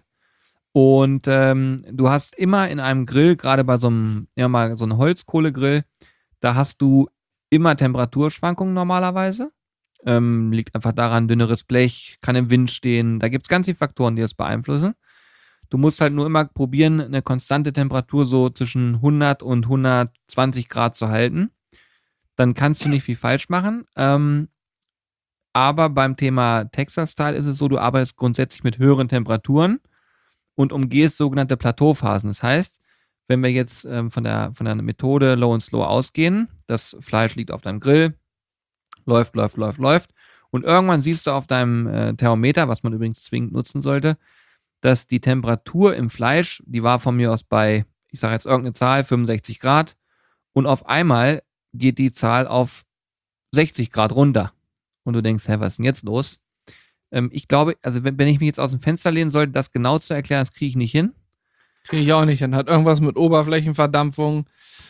und ähm, du hast immer in einem Grill, gerade bei so einem, ja mal so einem Holzkohlegrill, da hast du immer Temperaturschwankungen normalerweise. Ähm, liegt einfach daran, dünneres Blech, kann im Wind stehen, da gibt es ganz viele Faktoren, die das beeinflussen. Du musst halt nur immer probieren, eine konstante Temperatur so zwischen hundert und hundertzwanzig Grad zu halten. Dann kannst du nicht viel falsch machen. Ähm, aber beim Thema Texas-Style ist es so, du arbeitest grundsätzlich mit höheren Temperaturen und umgehst sogenannte Plateauphasen. Das heißt, wenn wir jetzt ähm, von, der, von der Methode Low and Slow ausgehen, das Fleisch liegt auf deinem Grill, läuft, läuft, läuft, läuft und irgendwann siehst du auf deinem äh, Thermometer, was man übrigens zwingend nutzen sollte, dass die Temperatur im Fleisch, die war von mir aus bei, ich sage jetzt irgendeine Zahl, fünfundsechzig Grad und auf einmal geht die Zahl auf sechzig Grad runter. Und du denkst, hä, was ist denn jetzt los? Ähm, ich glaube, also wenn, wenn ich mich jetzt aus dem Fenster lehnen sollte, das genau zu erklären, das kriege ich nicht hin. Kriege ich auch nicht hin. Hat irgendwas mit Oberflächenverdampfung,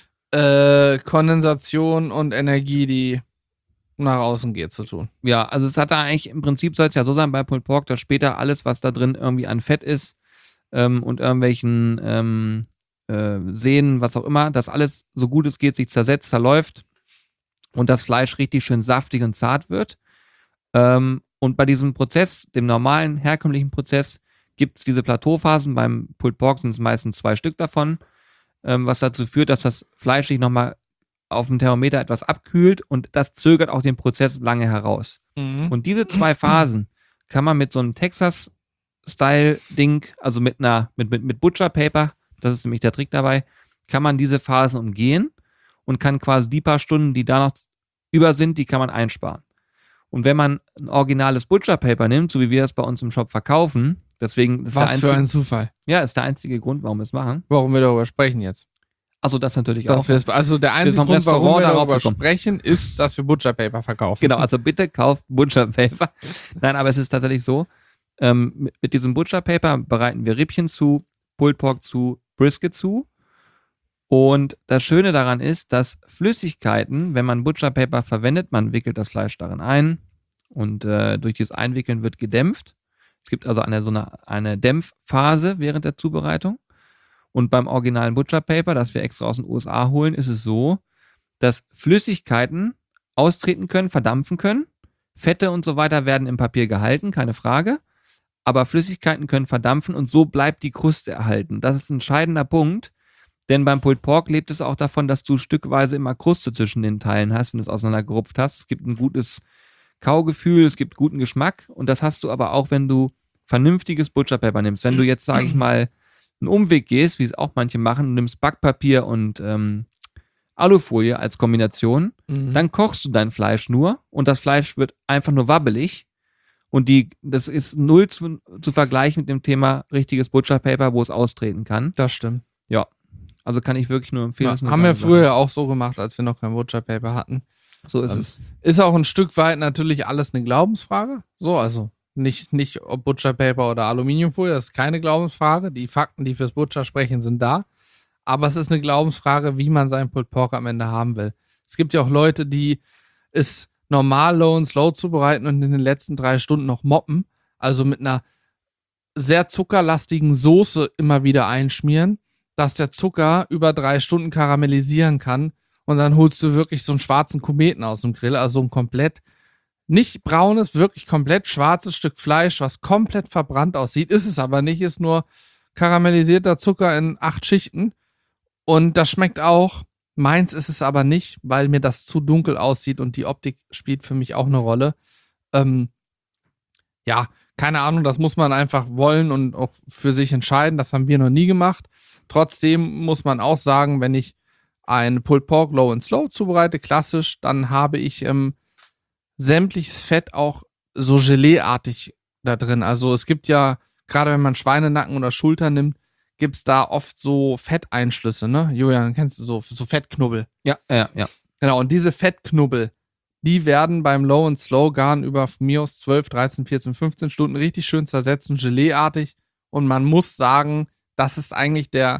äh, Kondensation und Energie, die nach außen geht, zu tun. Ja, also es hat da eigentlich, im Prinzip soll es ja so sein bei Pulled Pork, dass später alles, was da drin irgendwie an Fett ist ähm, und irgendwelchen ähm, äh, Sehnen, was auch immer, dass alles so gut es geht sich zersetzt, zerläuft und das Fleisch richtig schön saftig und zart wird. Ähm, und bei diesem Prozess, dem normalen, herkömmlichen Prozess, gibt es diese Plateauphasen. Beim Pulled Pork sind es meistens zwei Stück davon, ähm, was dazu führt, dass das Fleisch sich nochmal auf dem Thermometer etwas abkühlt und das zögert auch den Prozess lange heraus. Mhm. Und diese zwei Phasen kann man mit so einem Texas-Style-Ding, also mit einer, mit, mit, mit Butcher Paper, das ist nämlich der Trick dabei, kann man diese Phasen umgehen und kann quasi die paar Stunden, die da noch über sind, die kann man einsparen. Und wenn man ein originales Butcher Paper nimmt, so wie wir es bei uns im Shop verkaufen, deswegen ist Was der einzige, für ein Zufall. ja, ist der einzige Grund, warum wir es machen. Warum wir darüber sprechen jetzt. Achso, das natürlich Dass auch. wir es- also der einzige vom Grund, warum Restaurant wir darauf darüber gekommen. sprechen, ist, dass wir Butcher Paper verkaufen. Genau, also bitte kauft Butcher Paper. Nein, aber es ist tatsächlich so, ähm, mit, mit diesem Butcher Paper bereiten wir Rippchen zu, Pulled Pork zu, Brisket zu. Und das Schöne daran ist, dass Flüssigkeiten, wenn man Butcher Paper verwendet, man wickelt das Fleisch darin ein und äh, durch dieses Einwickeln wird gedämpft. Es gibt also eine so eine, eine Dämpfphase während der Zubereitung. Und beim originalen Butcher Paper, das wir extra aus den U S A holen, ist es so, dass Flüssigkeiten austreten können, verdampfen können. Fette und so weiter werden im Papier gehalten, keine Frage. Aber Flüssigkeiten können verdampfen und so bleibt die Kruste erhalten. Das ist ein entscheidender Punkt, Denn beim Pulled Pork lebt es auch davon, dass du stückweise immer Kruste zwischen den Teilen hast, wenn du es auseinandergerupft hast. Es gibt ein gutes Kaugefühl, es gibt guten Geschmack und das hast du aber auch, wenn du vernünftiges Butcher Paper nimmst. Wenn du jetzt, sage ich mal, einen Umweg gehst, wie es auch manche machen, du nimmst Backpapier und ähm, Alufolie als Kombination, Mhm. dann kochst du dein Fleisch nur und das Fleisch wird einfach nur wabbelig und die, das ist null zu, zu vergleichen mit dem Thema richtiges Butcher Paper, wo es austreten kann. Das stimmt. Ja, also kann ich wirklich nur empfehlen. Ja, Das ist eine haben wir geile früher Sache. auch so gemacht, als wir noch kein Butcher Paper hatten. So ist Ähm, es. Ist auch ein Stück weit natürlich alles eine Glaubensfrage. So, also nicht, nicht ob Butcher Paper oder Aluminiumfolie, das ist keine Glaubensfrage. Die Fakten, die fürs Butcher sprechen, sind da. Aber es ist eine Glaubensfrage, wie man seinen Pulled Pork am Ende haben will. Es gibt ja auch Leute, die es normal low und slow zubereiten und in den letzten drei Stunden noch moppen. Also mit einer sehr zuckerlastigen Soße immer wieder einschmieren, dass der Zucker über drei Stunden karamellisieren kann. Und dann holst du wirklich so einen schwarzen Kometen aus dem Grill, also ein komplett, nicht braunes, wirklich komplett schwarzes Stück Fleisch, was komplett verbrannt aussieht. Ist es aber nicht, ist nur karamellisierter Zucker in acht Schichten. Und das schmeckt auch. Meins ist es aber nicht, weil mir das zu dunkel aussieht und die Optik spielt für mich auch eine Rolle. Ähm, ja, keine Ahnung, das muss man einfach wollen und auch für sich entscheiden. Das haben wir noch nie gemacht. Trotzdem muss man auch sagen, wenn ich ein Pulled Pork Low and Slow zubereite, klassisch, dann habe ich ähm, sämtliches Fett auch so Gelee-artig da drin. Also es gibt ja, gerade wenn man Schweinenacken oder Schulter nimmt, gibt es da oft so Fetteinschlüsse, ne? Julian, kennst du so, so Fettknubbel? Ja, ja, ja. Genau, und diese Fettknubbel, die werden beim Low and Slow Garen über von mir aus zwölf, dreizehn, vierzehn, fünfzehn Stunden richtig schön zersetzen, Gelee-artig. Und man muss sagen, das ist eigentlich der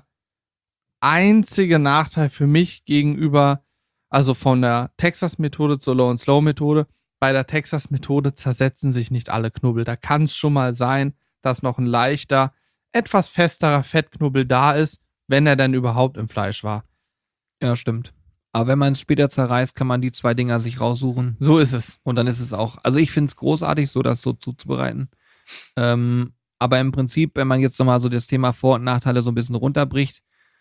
einzige Nachteil für mich gegenüber, also von der Texas-Methode zur Low and Slow-Methode. Bei der Texas-Methode zersetzen sich nicht alle Knubbel. Da kann es schon mal sein, dass noch ein leichter, etwas festerer Fettknubbel da ist, wenn er dann überhaupt im Fleisch war. Ja, stimmt. Aber wenn man es später zerreißt, kann man die zwei Dinger sich raussuchen. So ist es. Und dann ist es auch, also ich finde es großartig, so das so zuzubereiten. Ähm, aber im Prinzip, wenn man jetzt nochmal so das Thema Vor- und Nachteile so ein bisschen runterbricht,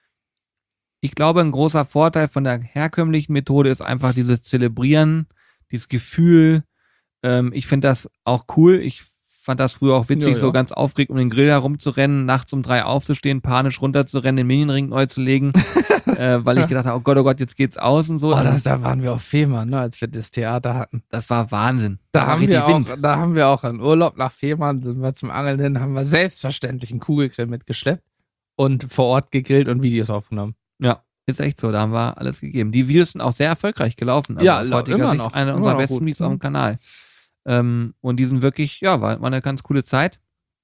ich glaube, ein großer Vorteil von der herkömmlichen Methode ist einfach dieses Zelebrieren, dieses Gefühl. Ähm, ich finde das auch cool. Ich fand das früher auch witzig, Ja, ja. so ganz aufgeregt um den Grill herumzurennen, nachts um drei aufzustehen, panisch runterzurennen, den Miniring neu zu legen, äh, weil ich gedacht habe, oh Gott, oh Gott, jetzt geht's aus und so. Oh, Also das, da waren wir auf Fehmarn, ne, als wir das Theater hatten. das war Wahnsinn. Da, war haben richtig wir Wind. auch, da haben wir auch einen Urlaub nach Fehmarn, sind wir zum Angeln hin, haben wir selbstverständlich einen Kugelgrill mitgeschleppt und vor Ort gegrillt und Videos aufgenommen. Ja, ist echt so. Da haben wir alles gegeben. Die Videos sind auch sehr erfolgreich gelaufen. Ja, aus lau- heutiger immer Sicht noch. Einer Immer unserer noch besten gut. Videos auf dem Kanal. Ähm, und die sind wirklich, ja, war, war eine ganz coole Zeit.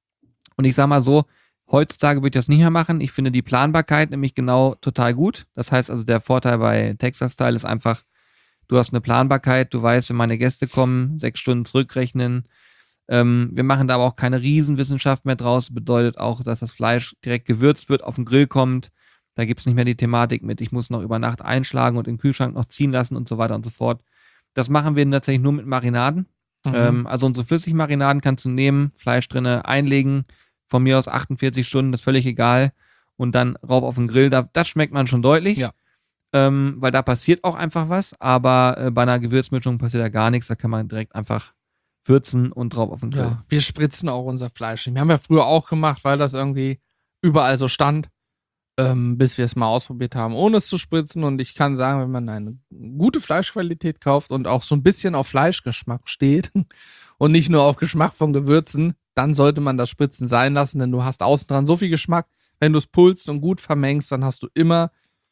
Und ich sag mal so, heutzutage würde ich das nicht mehr machen. Ich finde die Planbarkeit nämlich genau total gut. Das heißt also, der Vorteil bei Texas Style ist einfach, du hast eine Planbarkeit, du weißt, wenn meine Gäste kommen, sechs Stunden zurückrechnen. Ähm, wir machen da aber auch keine Riesenwissenschaft mehr draus. Bedeutet auch, dass das Fleisch direkt gewürzt wird, auf den Grill kommt. Da gibt es nicht mehr die Thematik mit, ich muss noch über Nacht einschlagen und im Kühlschrank noch ziehen lassen und so weiter und so fort. Das machen wir tatsächlich nur mit Marinaden. Mhm. Ähm, also unsere Flüssigmarinaden kannst du nehmen, Fleisch drinne einlegen, von mir aus achtundvierzig Stunden, das ist völlig egal. Und dann rauf auf den Grill, da, das schmeckt man schon deutlich. Ja. Ähm, weil da passiert auch einfach was, aber äh, bei einer Gewürzmischung passiert da gar nichts, da kann man direkt einfach würzen und drauf auf den Grill. Ja, wir spritzen auch unser Fleisch nicht. Wir haben ja früher auch gemacht, weil das irgendwie überall so stand, ähm, bis wir es mal ausprobiert haben, ohne es zu spritzen. Und ich kann sagen, wenn man eine gute Fleischqualität kauft und auch so ein bisschen auf Fleischgeschmack steht und nicht nur auf Geschmack von Gewürzen, dann sollte man das Spritzen sein lassen, denn du hast außen dran so viel Geschmack. Wenn du es pulst und gut vermengst, dann hast du immer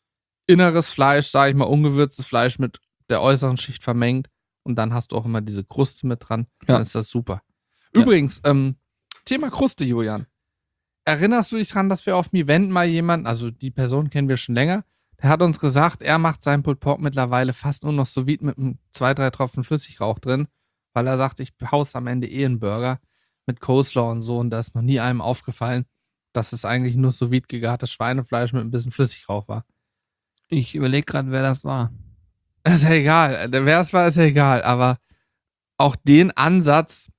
inneres Fleisch, sage ich mal, ungewürztes Fleisch mit der äußeren Schicht vermengt. Und dann hast du auch immer diese Kruste mit dran. Dann Ja. ist das super. Ja. Übrigens, ähm, Thema Kruste, Julian. Erinnerst du dich dran, dass wir auf dem Event mal jemanden, also die Person kennen wir schon länger, der hat uns gesagt, er macht seinen Pulled Pork mittlerweile fast nur noch sous vide mit einem zwei, drei Tropfen Flüssigrauch drin, weil er sagt, ich haus am Ende eh einen Burger mit Coleslaw und so und da ist noch nie einem aufgefallen, dass es eigentlich nur sous vide gegartes Schweinefleisch mit ein bisschen Flüssigrauch war. Ich überlege gerade, wer das war. Ist ja egal. Wer es war, ist ja egal. Aber auch den Ansatz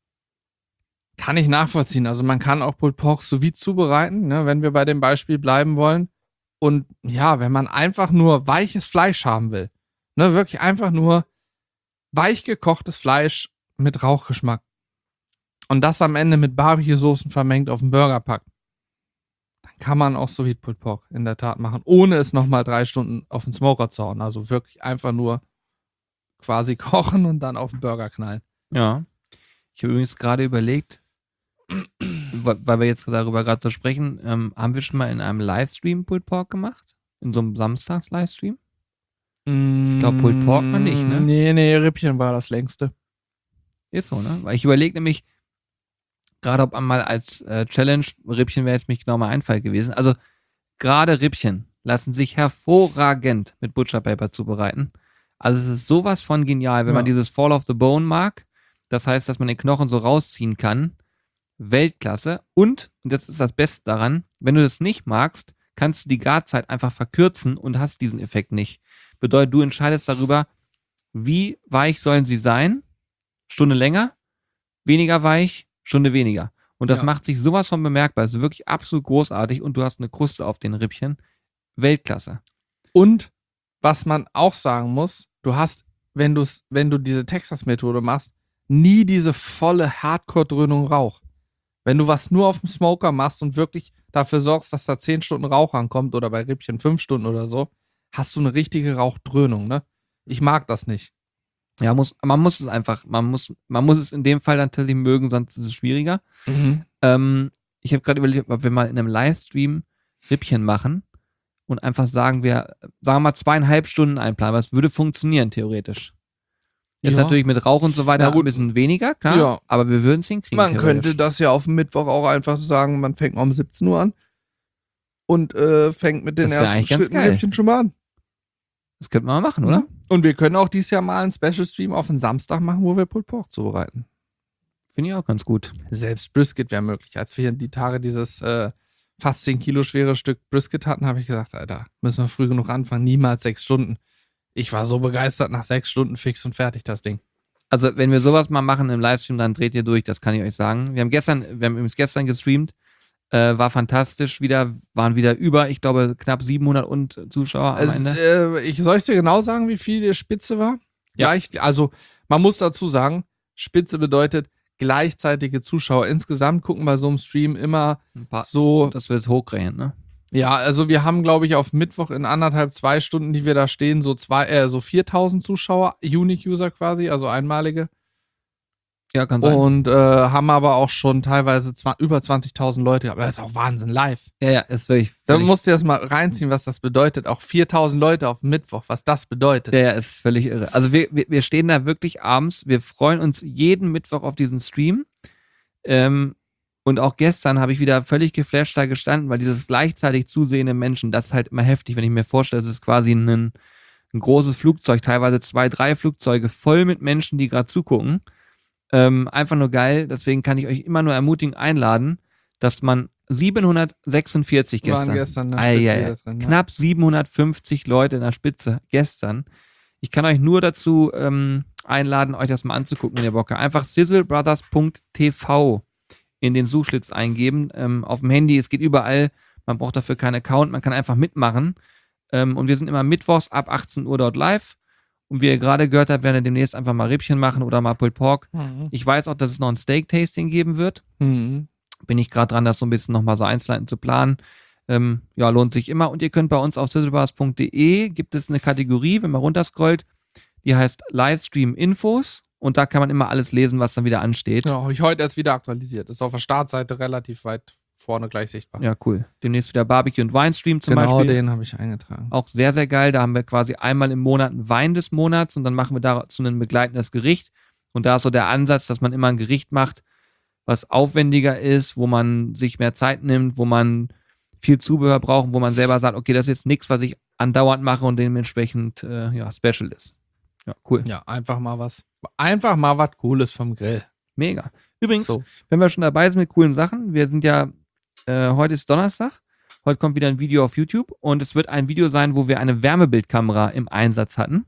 kann ich nachvollziehen. Also man kann auch Pulled Pork sous vide zubereiten, ne, wenn wir bei dem Beispiel bleiben wollen. Und ja, wenn man einfach nur weiches Fleisch haben will, ne, wirklich einfach nur weich gekochtes Fleisch mit Rauchgeschmack und das am Ende mit Barbecue-Soßen vermengt auf den Burger packt, dann kann man auch Sous-Vide Pulled Pork in der Tat machen, ohne es nochmal drei Stunden auf den Smoker zu hauen. Also wirklich einfach nur quasi kochen und dann auf den Burger knallen. Ja. Ich habe übrigens gerade überlegt, weil wir jetzt darüber gerade so sprechen, ähm, haben wir schon mal in einem Livestream Pulled Pork gemacht? In so einem Samstags-Livestream? Ich glaube, Pulled Pork noch nicht, ne? Nee, nee, Rippchen war das längste. Ist so, ne? Weil ich überlege nämlich, gerade ob einmal als äh, Challenge, Rippchen wäre jetzt nicht genau mein Einfall gewesen. Also gerade Rippchen lassen sich hervorragend mit Butcher Paper zubereiten. Also es ist sowas von genial, wenn Ja. man dieses Fall of the Bone mag. Das heißt, dass man den Knochen so rausziehen kann. Weltklasse. Und, und jetzt ist das Beste daran, wenn du das nicht magst, kannst du die Garzeit einfach verkürzen und hast diesen Effekt nicht. Bedeutet, du entscheidest darüber, wie weich sollen sie sein, Stunde länger, weniger weich, Stunde weniger. Und das Ja. macht sich sowas von bemerkbar. Es ist wirklich absolut großartig und du hast eine Kruste auf den Rippchen. Weltklasse. Und was man auch sagen muss, du hast, wenn, du's, wenn du diese Texas-Methode machst, nie diese volle Hardcore-Dröhnung Rauch. Wenn du was nur auf dem Smoker machst und wirklich dafür sorgst, dass da zehn Stunden Rauch ankommt oder bei Rippchen fünf Stunden oder so, hast du eine richtige Rauchdröhnung, ne? Ich mag das nicht. Ja, muss, man muss es einfach, man muss, man muss es in dem Fall dann tatsächlich mögen, sonst ist es schwieriger. Ähm, ich habe gerade überlegt, ob wir mal in einem Livestream Rippchen machen und einfach sagen, wir, sagen wir mal zweieinhalb Stunden einplanen, was würde funktionieren, theoretisch. Ist Ja. natürlich mit Rauch und so weiter Na gut. ein bisschen weniger, klar, Ja. aber wir würden es hinkriegen. Man theoretisch. könnte das ja auf dem Mittwoch auch einfach sagen, man fängt um siebzehn Uhr an und äh, fängt mit den Das wär ersten eigentlich ganz Schritten geil. Rippchen schon mal an. Das könnten wir mal machen, oder? Und wir können auch dieses Jahr mal einen Special-Stream auf den Samstag machen, wo wir Pulled Pork zubereiten. Finde ich auch ganz gut. Selbst Brisket wäre möglich. Als wir die Tage dieses äh, fast zehn Kilo schwere Stück Brisket hatten, habe ich gesagt, Alter, müssen wir früh genug anfangen, niemals sechs Stunden. Ich war so begeistert, nach sechs Stunden fix und fertig, das Ding. Also, wenn wir sowas mal machen im Livestream, dann dreht ihr durch, das kann ich euch sagen. Wir haben gestern, wir haben übrigens gestern gestreamt, äh, war fantastisch wieder, waren wieder über, ich glaube, knapp siebenhundert und Zuschauer am Es, Ende. äh, ich soll ich dir genau sagen, wie viel die Spitze war? Ja. Gleich, also, man muss dazu sagen, Spitze bedeutet gleichzeitige Zuschauer. Insgesamt gucken bei so einem Stream immer Ein paar, so, das wird hochgerechnet, ne? ja, also wir haben, glaube ich, auf Mittwoch in anderthalb, zwei Stunden, die wir da stehen, so zwei, äh, so viertausend Zuschauer, Unique-User quasi, also einmalige. Ja, kann sein. Und äh, haben aber auch schon teilweise zwa- über zwanzigtausend Leute gehabt. Das ist auch Wahnsinn, live. ja, ja, ist wirklich. Da völlig- musst du das mal reinziehen, was das bedeutet. Auch viertausend Leute auf Mittwoch, was das bedeutet. Ja, ja, ist völlig irre. Also wir, wir, wir stehen da wirklich abends, wir freuen uns jeden Mittwoch auf diesen Stream. Ähm, und auch gestern habe ich wieder völlig geflasht da gestanden, weil dieses gleichzeitig zusehende Menschen, das ist halt immer heftig, wenn ich mir vorstelle, es ist quasi ein, ein großes Flugzeug, teilweise zwei, drei Flugzeuge voll mit Menschen, die gerade zugucken. Ähm, einfach nur geil, deswegen kann ich euch immer nur ermutigen, einladen, dass man siebenhundertsechsundvierzig Waren gestern, gestern eine Ei, Spitze ei, ei. da drin, ja. knapp siebenhundertfünfzig Leute in der Spitze gestern. Ich kann euch nur dazu ähm, einladen, euch das mal anzugucken, wenn ihr Bock habt. Einfach sizzlebrothers punkt t v in den Suchschlitz eingeben. Ähm, auf dem Handy, es geht überall. Man braucht dafür keinen Account, man kann einfach mitmachen. Ähm, und wir sind immer mittwochs ab achtzehn Uhr dort live. Und wie ihr gerade gehört habt, werden wir demnächst einfach mal Rippchen machen oder mal Pulled Pork. Mhm. Ich weiß auch, dass es noch ein Steak-Tasting geben wird. Mhm. Bin ich gerade dran, das so ein bisschen nochmal so einzeln zu planen. Ähm, ja, lohnt sich immer. Und ihr könnt bei uns auf sizzlebrothers punkt de gibt es eine Kategorie, wenn man runterscrollt, die heißt Livestream-Infos. Und da kann man immer alles lesen, was dann wieder ansteht. Ja, habe ich heute erst wieder aktualisiert. Ist auf der Startseite relativ weit vorne gleich sichtbar. Ja, cool. Demnächst wieder Barbecue und Weinstream zum genau Beispiel. den habe ich eingetragen. Auch sehr, sehr geil. Da haben wir quasi einmal im Monat einen Wein des Monats und dann machen wir dazu ein begleitendes Gericht. Und da ist so der Ansatz, dass man immer ein Gericht macht, was aufwendiger ist, wo man sich mehr Zeit nimmt, wo man viel Zubehör braucht, wo man selber sagt, okay, das ist jetzt nichts, was ich andauernd mache und dementsprechend äh, ja, special ist. Ja, cool. Ja, einfach mal was. Einfach mal was Cooles vom Grill. Mega. Übrigens, So. wenn wir schon dabei sind mit coolen Sachen, wir sind ja, äh, heute ist Donnerstag, heute kommt wieder ein Video auf YouTube und es wird ein Video sein, wo wir eine Wärmebildkamera im Einsatz hatten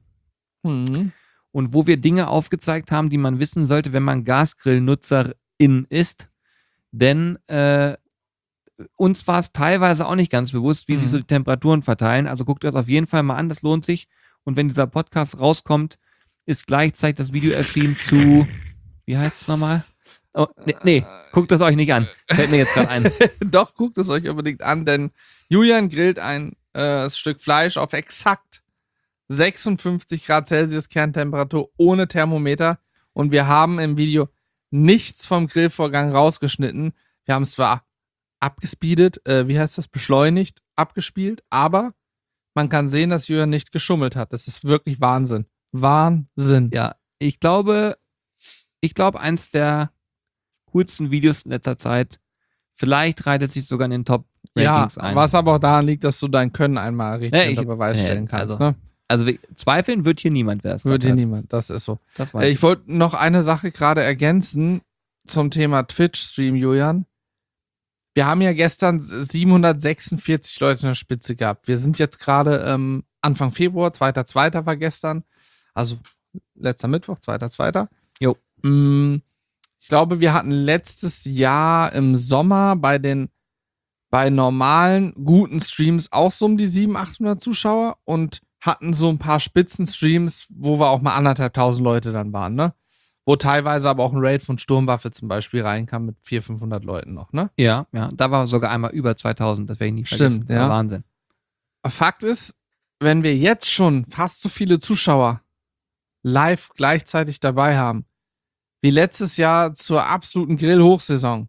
Mhm. und wo wir Dinge aufgezeigt haben, die man wissen sollte, wenn man Gasgrillnutzerin ist. Denn äh, uns war es teilweise auch nicht ganz bewusst, wie Mhm. sich so die Temperaturen verteilen. Also guckt euch das auf jeden Fall mal an, das lohnt sich. Und wenn dieser Podcast rauskommt, ist gleichzeitig das Video erschienen zu, wie heißt es nochmal? Oh, nee, nee, guckt das euch nicht an. Fällt mir jetzt gerade ein. Doch, guckt es euch unbedingt an, denn Julian grillt ein äh, Stück Fleisch auf exakt sechsundfünfzig Grad Celsius Kerntemperatur ohne Thermometer und wir haben im Video nichts vom Grillvorgang rausgeschnitten. Wir haben es zwar abgespeedet, äh, wie heißt das, beschleunigt, abgespielt, aber man kann sehen, dass Julian nicht geschummelt hat. Das ist wirklich Wahnsinn. Wahnsinn. Ja, ich glaube, ich glaube, eins der coolsten Videos in letzter Zeit. Vielleicht reiht es sich sogar in den Top-Rankings Ja, ein. was aber auch daran liegt, dass du dein Können einmal richtig Ja, ich- unter Beweis ja, stellen kannst. also, ne? Also wir- zweifeln wird hier niemand, wer es Wird hier hat. niemand, das ist so. Das weiß Äh, ich. Ich wollte noch eine Sache gerade ergänzen zum Thema Twitch-Stream, Julian. Wir haben ja gestern siebenhundertsechsundvierzig Leute in der Spitze gehabt. Wir sind jetzt gerade ähm, Anfang Februar, zweiter zweiter war gestern. Also letzter Mittwoch, zweiter zweiter Jo. Mm, Ich glaube, wir hatten letztes Jahr im Sommer bei den bei normalen, guten Streams auch so um die siebenhundert, achthundert Zuschauer und hatten so ein paar Spitzenstreams, wo wir auch mal anderthalb tausend Leute dann waren, ne? Wo teilweise aber auch ein Raid von Sturmwaffe zum Beispiel reinkam mit vierhundert, fünfhundert Leuten noch, ne? Ja, ja, da war sogar einmal über zweitausend, das werde ich nie Stimmt, vergessen. Das war ja. Wahnsinn. Fakt ist, wenn wir jetzt schon fast so viele Zuschauer live gleichzeitig dabei haben, wie letztes Jahr zur absoluten Grill-Hochsaison,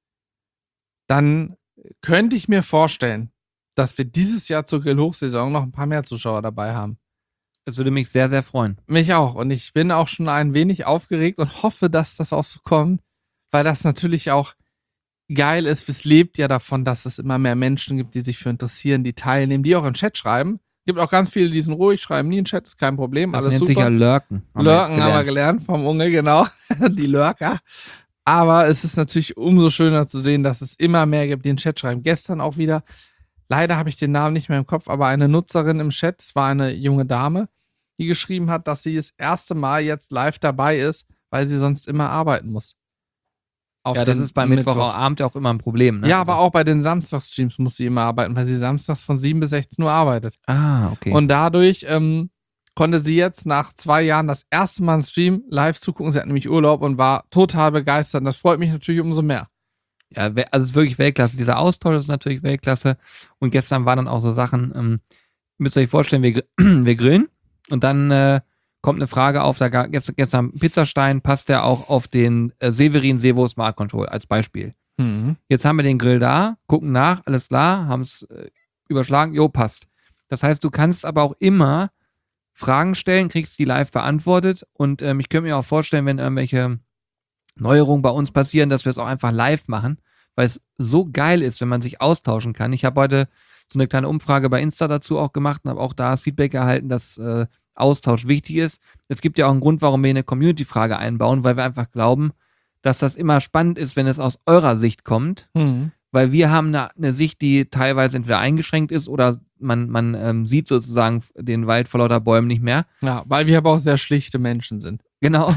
dann könnte ich mir vorstellen, dass wir dieses Jahr zur Grill-Hochsaison noch ein paar mehr Zuschauer dabei haben. Das würde mich sehr, sehr freuen. Mich auch. Und ich bin auch schon ein wenig aufgeregt und hoffe, dass das auch so kommt, weil das natürlich auch geil ist. Es lebt ja davon, dass es immer mehr Menschen gibt, die sich für interessieren, die teilnehmen, die auch im Chat schreiben. Gibt auch ganz viele, die sind ruhig, schreiben nie im Chat, ist kein Problem. Das alles nennt super. sich ja Lurken. haben wir jetzt Lurken haben wir gelernt. gelernt vom Unge, genau. Die Lurker. Aber es ist natürlich umso schöner zu sehen, dass es immer mehr gibt, die in den Chat schreiben. Gestern auch wieder, leider habe ich den Namen nicht mehr im Kopf, aber eine Nutzerin im Chat, es war eine junge Dame, die geschrieben hat, dass sie das erste Mal jetzt live dabei ist, weil sie sonst immer arbeiten muss. Auf Ja, das den ist beim Mittwochabend ja auch immer ein Problem. Ne? Ja, Also- aber auch bei den Samstagsstreams muss sie immer arbeiten, weil sie samstags von sieben bis sechzehn Uhr arbeitet. Ah, okay. Und dadurch ähm, konnte sie jetzt nach zwei Jahren das erste Mal einen Stream live zugucken. Sie hat nämlich Urlaub und war total begeistert. Und das freut mich natürlich umso mehr. Ja, we- also es ist wirklich Weltklasse. Dieser Austausch ist natürlich Weltklasse. Und gestern waren dann auch so Sachen, ähm, müsst ihr euch vorstellen, wir, gr- wir grillen und dann äh, kommt eine Frage auf, da gab es gestern einen Pizzastein, passt der auch auf den äh, Severin Sevo Smart Control als Beispiel. Mhm. Jetzt haben wir den Grill da, gucken nach, alles klar, haben es äh, überschlagen, jo, passt. Das heißt, du kannst aber auch immer Fragen stellen, kriegst die live beantwortet und ähm, ich könnte mir auch vorstellen, wenn irgendwelche Neuerungen bei uns passieren, dass wir es auch einfach live machen, weil es so geil ist, wenn man sich austauschen kann. Ich habe heute so eine kleine Umfrage bei Insta dazu auch gemacht und habe auch da das Feedback erhalten, dass äh, Austausch wichtig ist. Es gibt ja auch einen Grund, warum wir eine Community-Frage einbauen, weil wir einfach glauben, dass das immer spannend ist, wenn es aus eurer Sicht kommt, Mhm. weil wir haben eine, eine Sicht, die teilweise entweder eingeschränkt ist oder man, man ähm, sieht sozusagen den Wald vor lauter Bäumen nicht mehr. Ja, weil wir aber auch sehr schlichte Menschen sind. Genau.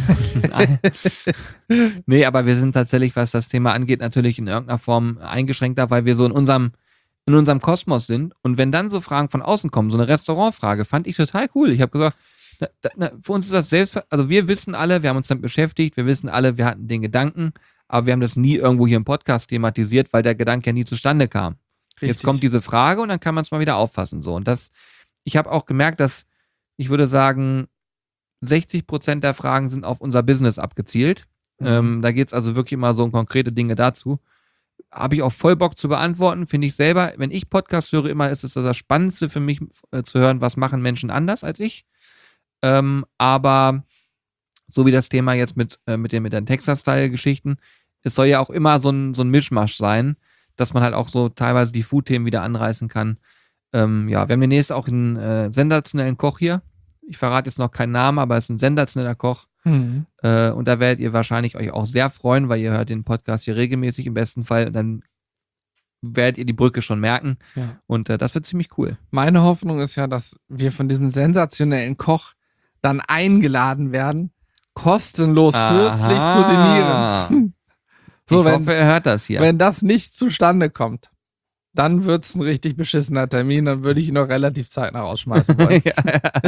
Nee, aber wir sind tatsächlich, was das Thema angeht, natürlich in irgendeiner Form eingeschränkter, weil wir so in unserem, in unserem Kosmos sind. Und wenn dann so Fragen von außen kommen, so eine Restaurantfrage, fand ich total cool. Ich habe gesagt, na, na, für uns ist das selbst, also wir wissen alle, wir haben uns damit beschäftigt, wir wissen alle, wir hatten den Gedanken, aber wir haben das nie irgendwo hier im Podcast thematisiert, weil der Gedanke ja nie zustande kam. Jetzt Richtig. kommt diese Frage und dann kann man es mal wieder auffassen. So. Und das, ich habe auch gemerkt, dass, ich würde sagen, sechzig Prozent der Fragen sind auf unser Business abgezielt. Mhm. Ähm, da geht es also wirklich immer so um konkrete Dinge dazu. Habe ich auch voll Bock zu beantworten, finde ich selber. Wenn ich Podcast höre, immer ist es das Spannendste für mich äh, zu hören, was machen Menschen anders als ich. Ähm, aber so wie das Thema jetzt mit, äh, mit den, mit den Texas-Style-Geschichten, es soll ja auch immer so ein, so ein Mischmasch sein, dass man halt auch so teilweise die Food-Themen wieder anreißen kann. Ähm, ja, wir haben demnächst auch einen äh, sensationellen Koch hier. Ich verrate jetzt noch keinen Namen, aber es ist ein sensationeller Koch. Mhm. Äh, und da werdet ihr wahrscheinlich euch auch sehr freuen, weil ihr hört den Podcast hier regelmäßig im besten Fall. Und dann werdet ihr die Brücke schon merken. Ja. Und äh, das wird ziemlich cool. Meine Hoffnung ist ja, dass wir von diesem sensationellen Koch dann eingeladen werden, kostenlos fürstlich zu dinieren. So, ich wenn, hoffe, er hört das hier. wenn das nicht zustande kommt, dann wird es ein richtig beschissener Termin, dann würde ich ihn noch relativ zeitnah rausschmeißen wollen. ja,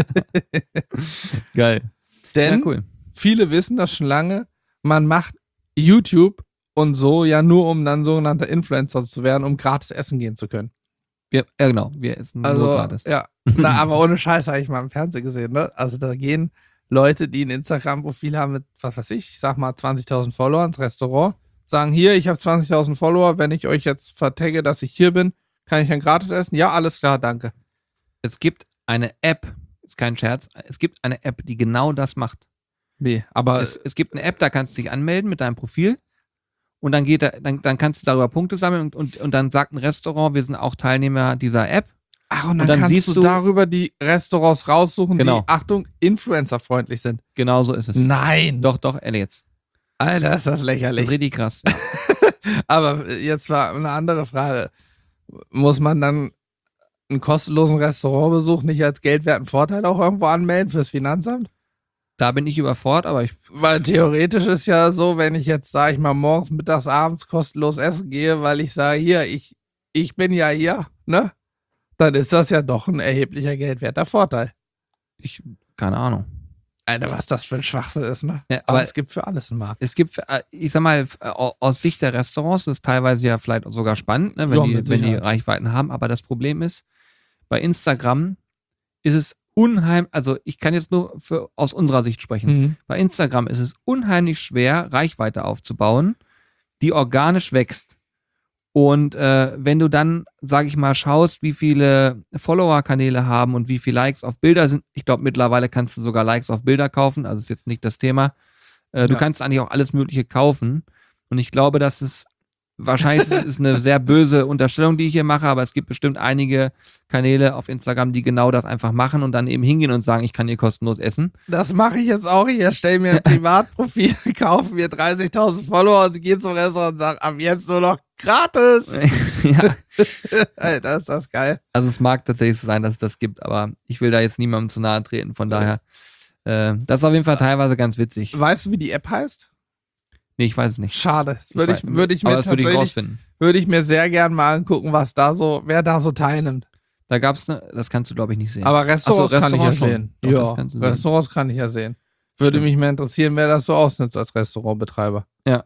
ja. Geil. Denn ja, cool. viele wissen das schon lange, man macht YouTube und so ja nur, um dann sogenannter Influencer zu werden, um gratis essen gehen zu können. Wir, ja, genau, wir essen Also, nur gratis. ja, na, aber ohne Scheiß habe ich mal im Fernsehen gesehen, ne? Also da gehen Leute, die ein Instagram-Profil haben mit, was weiß ich, ich sag mal zwanzigtausend Follower ins Restaurant, sagen, hier, ich habe zwanzigtausend Follower, wenn ich euch jetzt vertagge, dass ich hier bin, kann ich dann gratis essen? Ja, alles klar, danke. Es gibt eine App, ist kein Scherz, es gibt eine App, die genau das macht. Nee, aber Es, es gibt eine App, da kannst du dich anmelden mit deinem Profil und dann geht da, dann, dann kannst du darüber Punkte sammeln und, und, und dann sagt ein Restaurant, wir sind auch Teilnehmer dieser App. ach, und dann, und dann kannst siehst du, du- darüber die Restaurants raussuchen, Genau. die, Achtung, influencerfreundlich sind. Genau so ist es. Nein. Doch, doch, ehrlich jetzt. Alter, ist das Das lächerlich. ist richtig krass. Ja. Aber jetzt war eine andere Frage. Muss man dann einen kostenlosen Restaurantbesuch nicht als geldwerten Vorteil auch irgendwo anmelden fürs Finanzamt? Da bin ich überfordert, aber ich, Weil theoretisch ist ja so, wenn ich jetzt, sag ich mal, morgens, mittags, abends kostenlos essen gehe, weil ich sage, hier, ich, ich bin ja hier, ne? Dann ist das ja doch ein erheblicher geldwerter Vorteil. ich keine Ahnung. Alter, was das für ein Schwachsinn ist, ne? Ja, Aber aber es gibt für alles einen Markt. es gibt, äh, ich sag mal, äh, aus Sicht der Restaurants ist es teilweise ja vielleicht sogar spannend, ne, wenn, Ja, mit die, wenn die Sicherheit. Reichweiten haben. Aber das Problem ist, bei Instagram ist es unheimlich, also ich kann jetzt nur für, aus unserer Sicht sprechen. Mhm. Bei Instagram ist es unheimlich schwer, Reichweite aufzubauen, die organisch wächst. Und äh, wenn du dann, sage ich mal, schaust, wie viele Follower-Kanäle haben und wie viele Likes auf Bilder sind, ich glaube, mittlerweile kannst du sogar Likes auf Bilder kaufen, also ist jetzt nicht das Thema. Äh, du Ja. kannst eigentlich auch alles Mögliche kaufen. Und ich glaube, dass es wahrscheinlich ist es eine sehr böse Unterstellung, die ich hier mache, aber es gibt bestimmt einige Kanäle auf Instagram, die genau das einfach machen und dann eben hingehen und sagen, ich kann hier kostenlos essen. Das mache ich jetzt auch. Ich erstelle mir ein Privatprofil, kaufe mir dreißigtausend Follower und gehe zum Restaurant und sage, ab jetzt nur noch gratis. ja, Alter, ist das geil. also es mag tatsächlich so sein, dass es das gibt, aber ich will da jetzt niemandem zu nahe treten, von daher, äh, das ist auf jeden Fall teilweise ganz witzig. Weißt du, wie die App heißt? Nee, ich weiß es nicht. Schade. Das würde ich, weiß- würde ich aber mir das würde ich tatsächlich, rausfinden. würde ich mir sehr gern mal angucken, was da so, wer da so teilnimmt. Da gab es eine, das kannst du glaube ich nicht sehen. Aber Restaurants, Ach so, kann ich ja Restaurants schon. sehen. Doch, ja, das kannst du sehen. Restaurants kann ich ja sehen. Würde Stimmt. mich mehr interessieren, wer das so ausnutzt als Restaurantbetreiber. ja,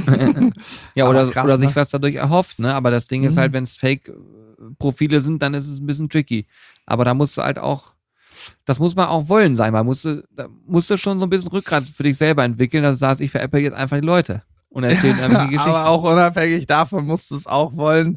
Aber oder, krass, oder sich ne? was dadurch erhofft, ne? Aber das Ding ist Mhm. halt, wenn es Fake-Profile sind, dann ist es ein bisschen tricky. Aber da musst du halt auch, das muss man auch wollen sein. Man musste, da musst du schon so ein bisschen Rückgrat für dich selber entwickeln. Da saß ich für Apple jetzt einfach die Leute und erzählt einfach die Geschichte. Aber auch unabhängig davon musst du es auch wollen,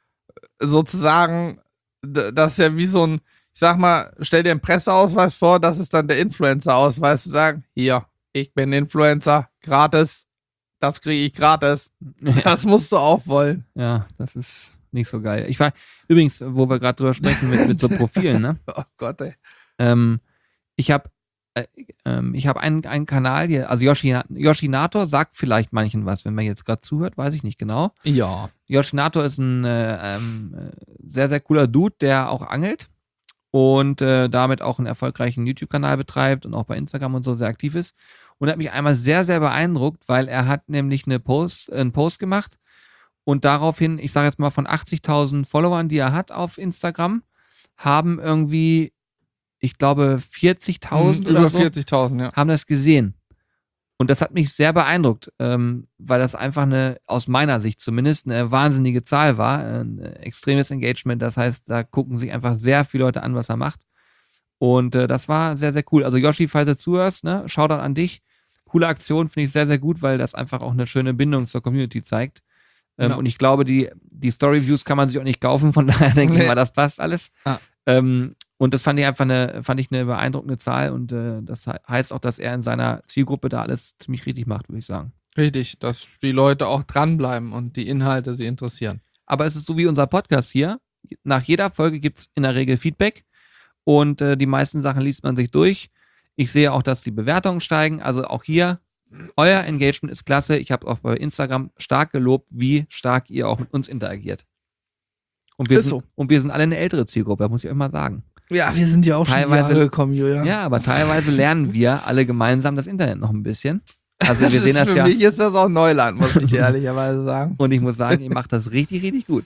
sozusagen, d- das ist ja wie so ein, ich sag mal, stell dir einen Presseausweis vor, das ist dann der Influencer-Ausweis, zu sagen, hier, ich bin Influencer, gratis, das kriege ich gratis. Das musst du auch wollen. Ja, das ist nicht so geil. Ich war, übrigens, wo wir gerade drüber sprechen, mit, mit so Profilen, ne? Oh Gott, ey. Ähm, ich habe äh, ähm, ich habe einen, einen Kanal hier, also Yoshi, Yoshinator sagt vielleicht manchen was, wenn man jetzt gerade zuhört, weiß ich nicht genau. Ja. Yoshinator ist ein äh, ähm, äh, sehr, sehr cooler Dude, der auch angelt und äh, damit auch einen erfolgreichen YouTube-Kanal betreibt und auch bei Instagram und so sehr aktiv ist. Und hat mich einmal sehr, sehr beeindruckt, weil er hat nämlich eine Post, äh, einen Post gemacht und daraufhin, ich sage jetzt mal von achtzigtausend Followern, die er hat auf Instagram, haben irgendwie, ich glaube, vierzigtausend Mhm, oder über so, vierzigtausend, ja. haben das gesehen. Und das hat mich sehr beeindruckt, ähm, weil das einfach eine, aus meiner Sicht zumindest, eine wahnsinnige Zahl war. Ein extremes Engagement. Das heißt, da gucken sich einfach sehr viele Leute an, was er macht. Und äh, das war sehr, sehr cool. Also Yoshi, falls du zuhörst, ne, Shoutout an dich. Coole Aktion, finde ich sehr, sehr gut, weil das einfach auch eine schöne Bindung zur Community zeigt. Ähm, Ja. Und ich glaube, die, die Story-Views kann man sich auch nicht kaufen, von daher denke ich Nee. mal, das passt alles. Ah. Ähm, und das fand ich einfach eine, fand ich eine beeindruckende Zahl und äh, das he- heißt auch, dass er in seiner Zielgruppe da alles ziemlich richtig macht, würde ich sagen. Richtig, dass die Leute auch dranbleiben und die Inhalte sie interessieren. Aber es ist so wie unser Podcast hier. Nach jeder Folge gibt es in der Regel Feedback und äh, die meisten Sachen liest man sich durch. Ich sehe auch, dass die Bewertungen steigen. Also auch hier, euer Engagement ist klasse. Ich habe auch bei Instagram stark gelobt, wie stark ihr auch mit uns interagiert. Und wir, Ist sind, so. und wir sind alle eine ältere Zielgruppe, muss ich euch mal sagen. Ja, wir sind ja auch Teilweise- schon Jahre gekommen, Julian. Ja, aber teilweise lernen wir alle gemeinsam das Internet noch ein bisschen. Also Das wir sehen ist, das für ja. mich ist das auch Neuland, muss ich ehrlicherweise sagen. Und ich muss sagen, ihr macht das richtig, richtig gut.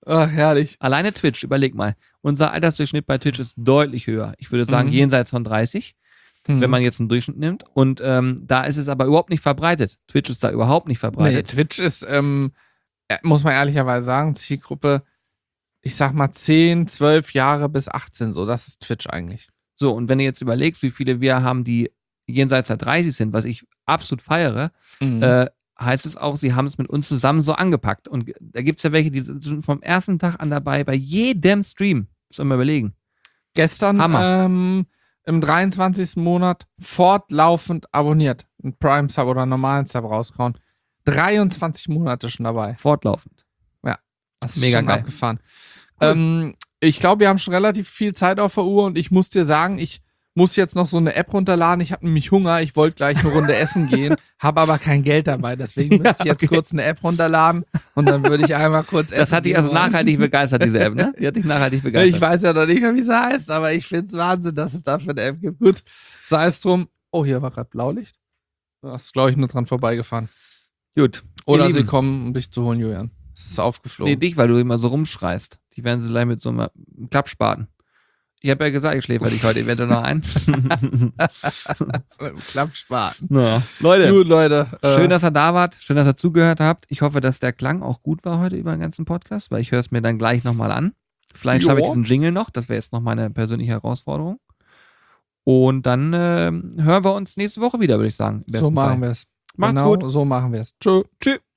Ach, herrlich. Alleine Twitch, überleg mal. Unser Altersdurchschnitt bei Twitch ist deutlich höher. Ich würde sagen, Mhm. jenseits von dreißig, Mhm. wenn man jetzt einen Durchschnitt nimmt. Und ähm, da ist es aber überhaupt nicht verbreitet. Twitch ist da überhaupt nicht Nee, verbreitet. Twitch ist, ähm, äh, muss man ehrlicherweise sagen, Zielgruppe, ich sag mal zehn, zwölf Jahre bis achtzehn, so, das ist Twitch eigentlich. So, und wenn du jetzt überlegst, wie viele wir haben, die jenseits der dreißig sind, was ich absolut feiere, Mhm. äh, heißt es auch, sie haben es mit uns zusammen so angepackt. Und da gibt es ja welche, die sind vom ersten Tag an dabei, bei jedem Stream. Muss man mal überlegen. Gestern Hammer. ähm, im dreiundzwanzigsten Monat fortlaufend abonniert. Ein Prime-Sub oder einen normalen Sub rausgehauen. dreiundzwanzig Monate schon dabei. Fortlaufend. Das ist Mega schon geil. abgefahren. Cool. Ähm, ich glaube, wir haben schon relativ viel Zeit auf der Uhr und ich muss dir sagen, ich muss jetzt noch so eine App runterladen. Ich habe nämlich Hunger. Ich wollte gleich eine Runde essen gehen, habe aber kein Geld dabei. Deswegen Ja, müsste ich jetzt okay. kurz eine App runterladen und dann würde ich einmal kurz essen. Das hat dich gehen also wollen. nachhaltig begeistert, diese App, ne? Die hat dich nachhaltig begeistert. Ich weiß ja noch nicht mehr, wie sie heißt, aber ich finde es Wahnsinn, dass es dafür eine App gibt. Gut, sei es drum. Oh, hier war gerade Blaulicht. Das ist, glaube ich, nur dran vorbeigefahren. Gut. Oder Ihr sie Lieben. kommen, um dich zu holen, Julian. Es ist aufgeflogen. Nee, dich, weil du immer so rumschreist. Die werden sie gleich mit so einem Klappspaten. Ich habe ja gesagt, ich schläfer dich heute eventuell noch ein. Mit dem Klappspaten. Na, Leute, Gut, Leute. äh, schön, dass ihr da wart. Schön, dass ihr zugehört habt. Ich hoffe, dass der Klang auch gut war heute über den ganzen Podcast, weil ich höre es mir dann gleich nochmal an. Vielleicht schaffe ich Ja. diesen Jingle noch. Das wäre jetzt noch meine persönliche Herausforderung. Und dann äh, hören wir uns nächste Woche wieder, würde ich sagen. Im so besten machen Fall. wir es. Macht's genau, gut. so machen wir es. Tschö. Tschüss.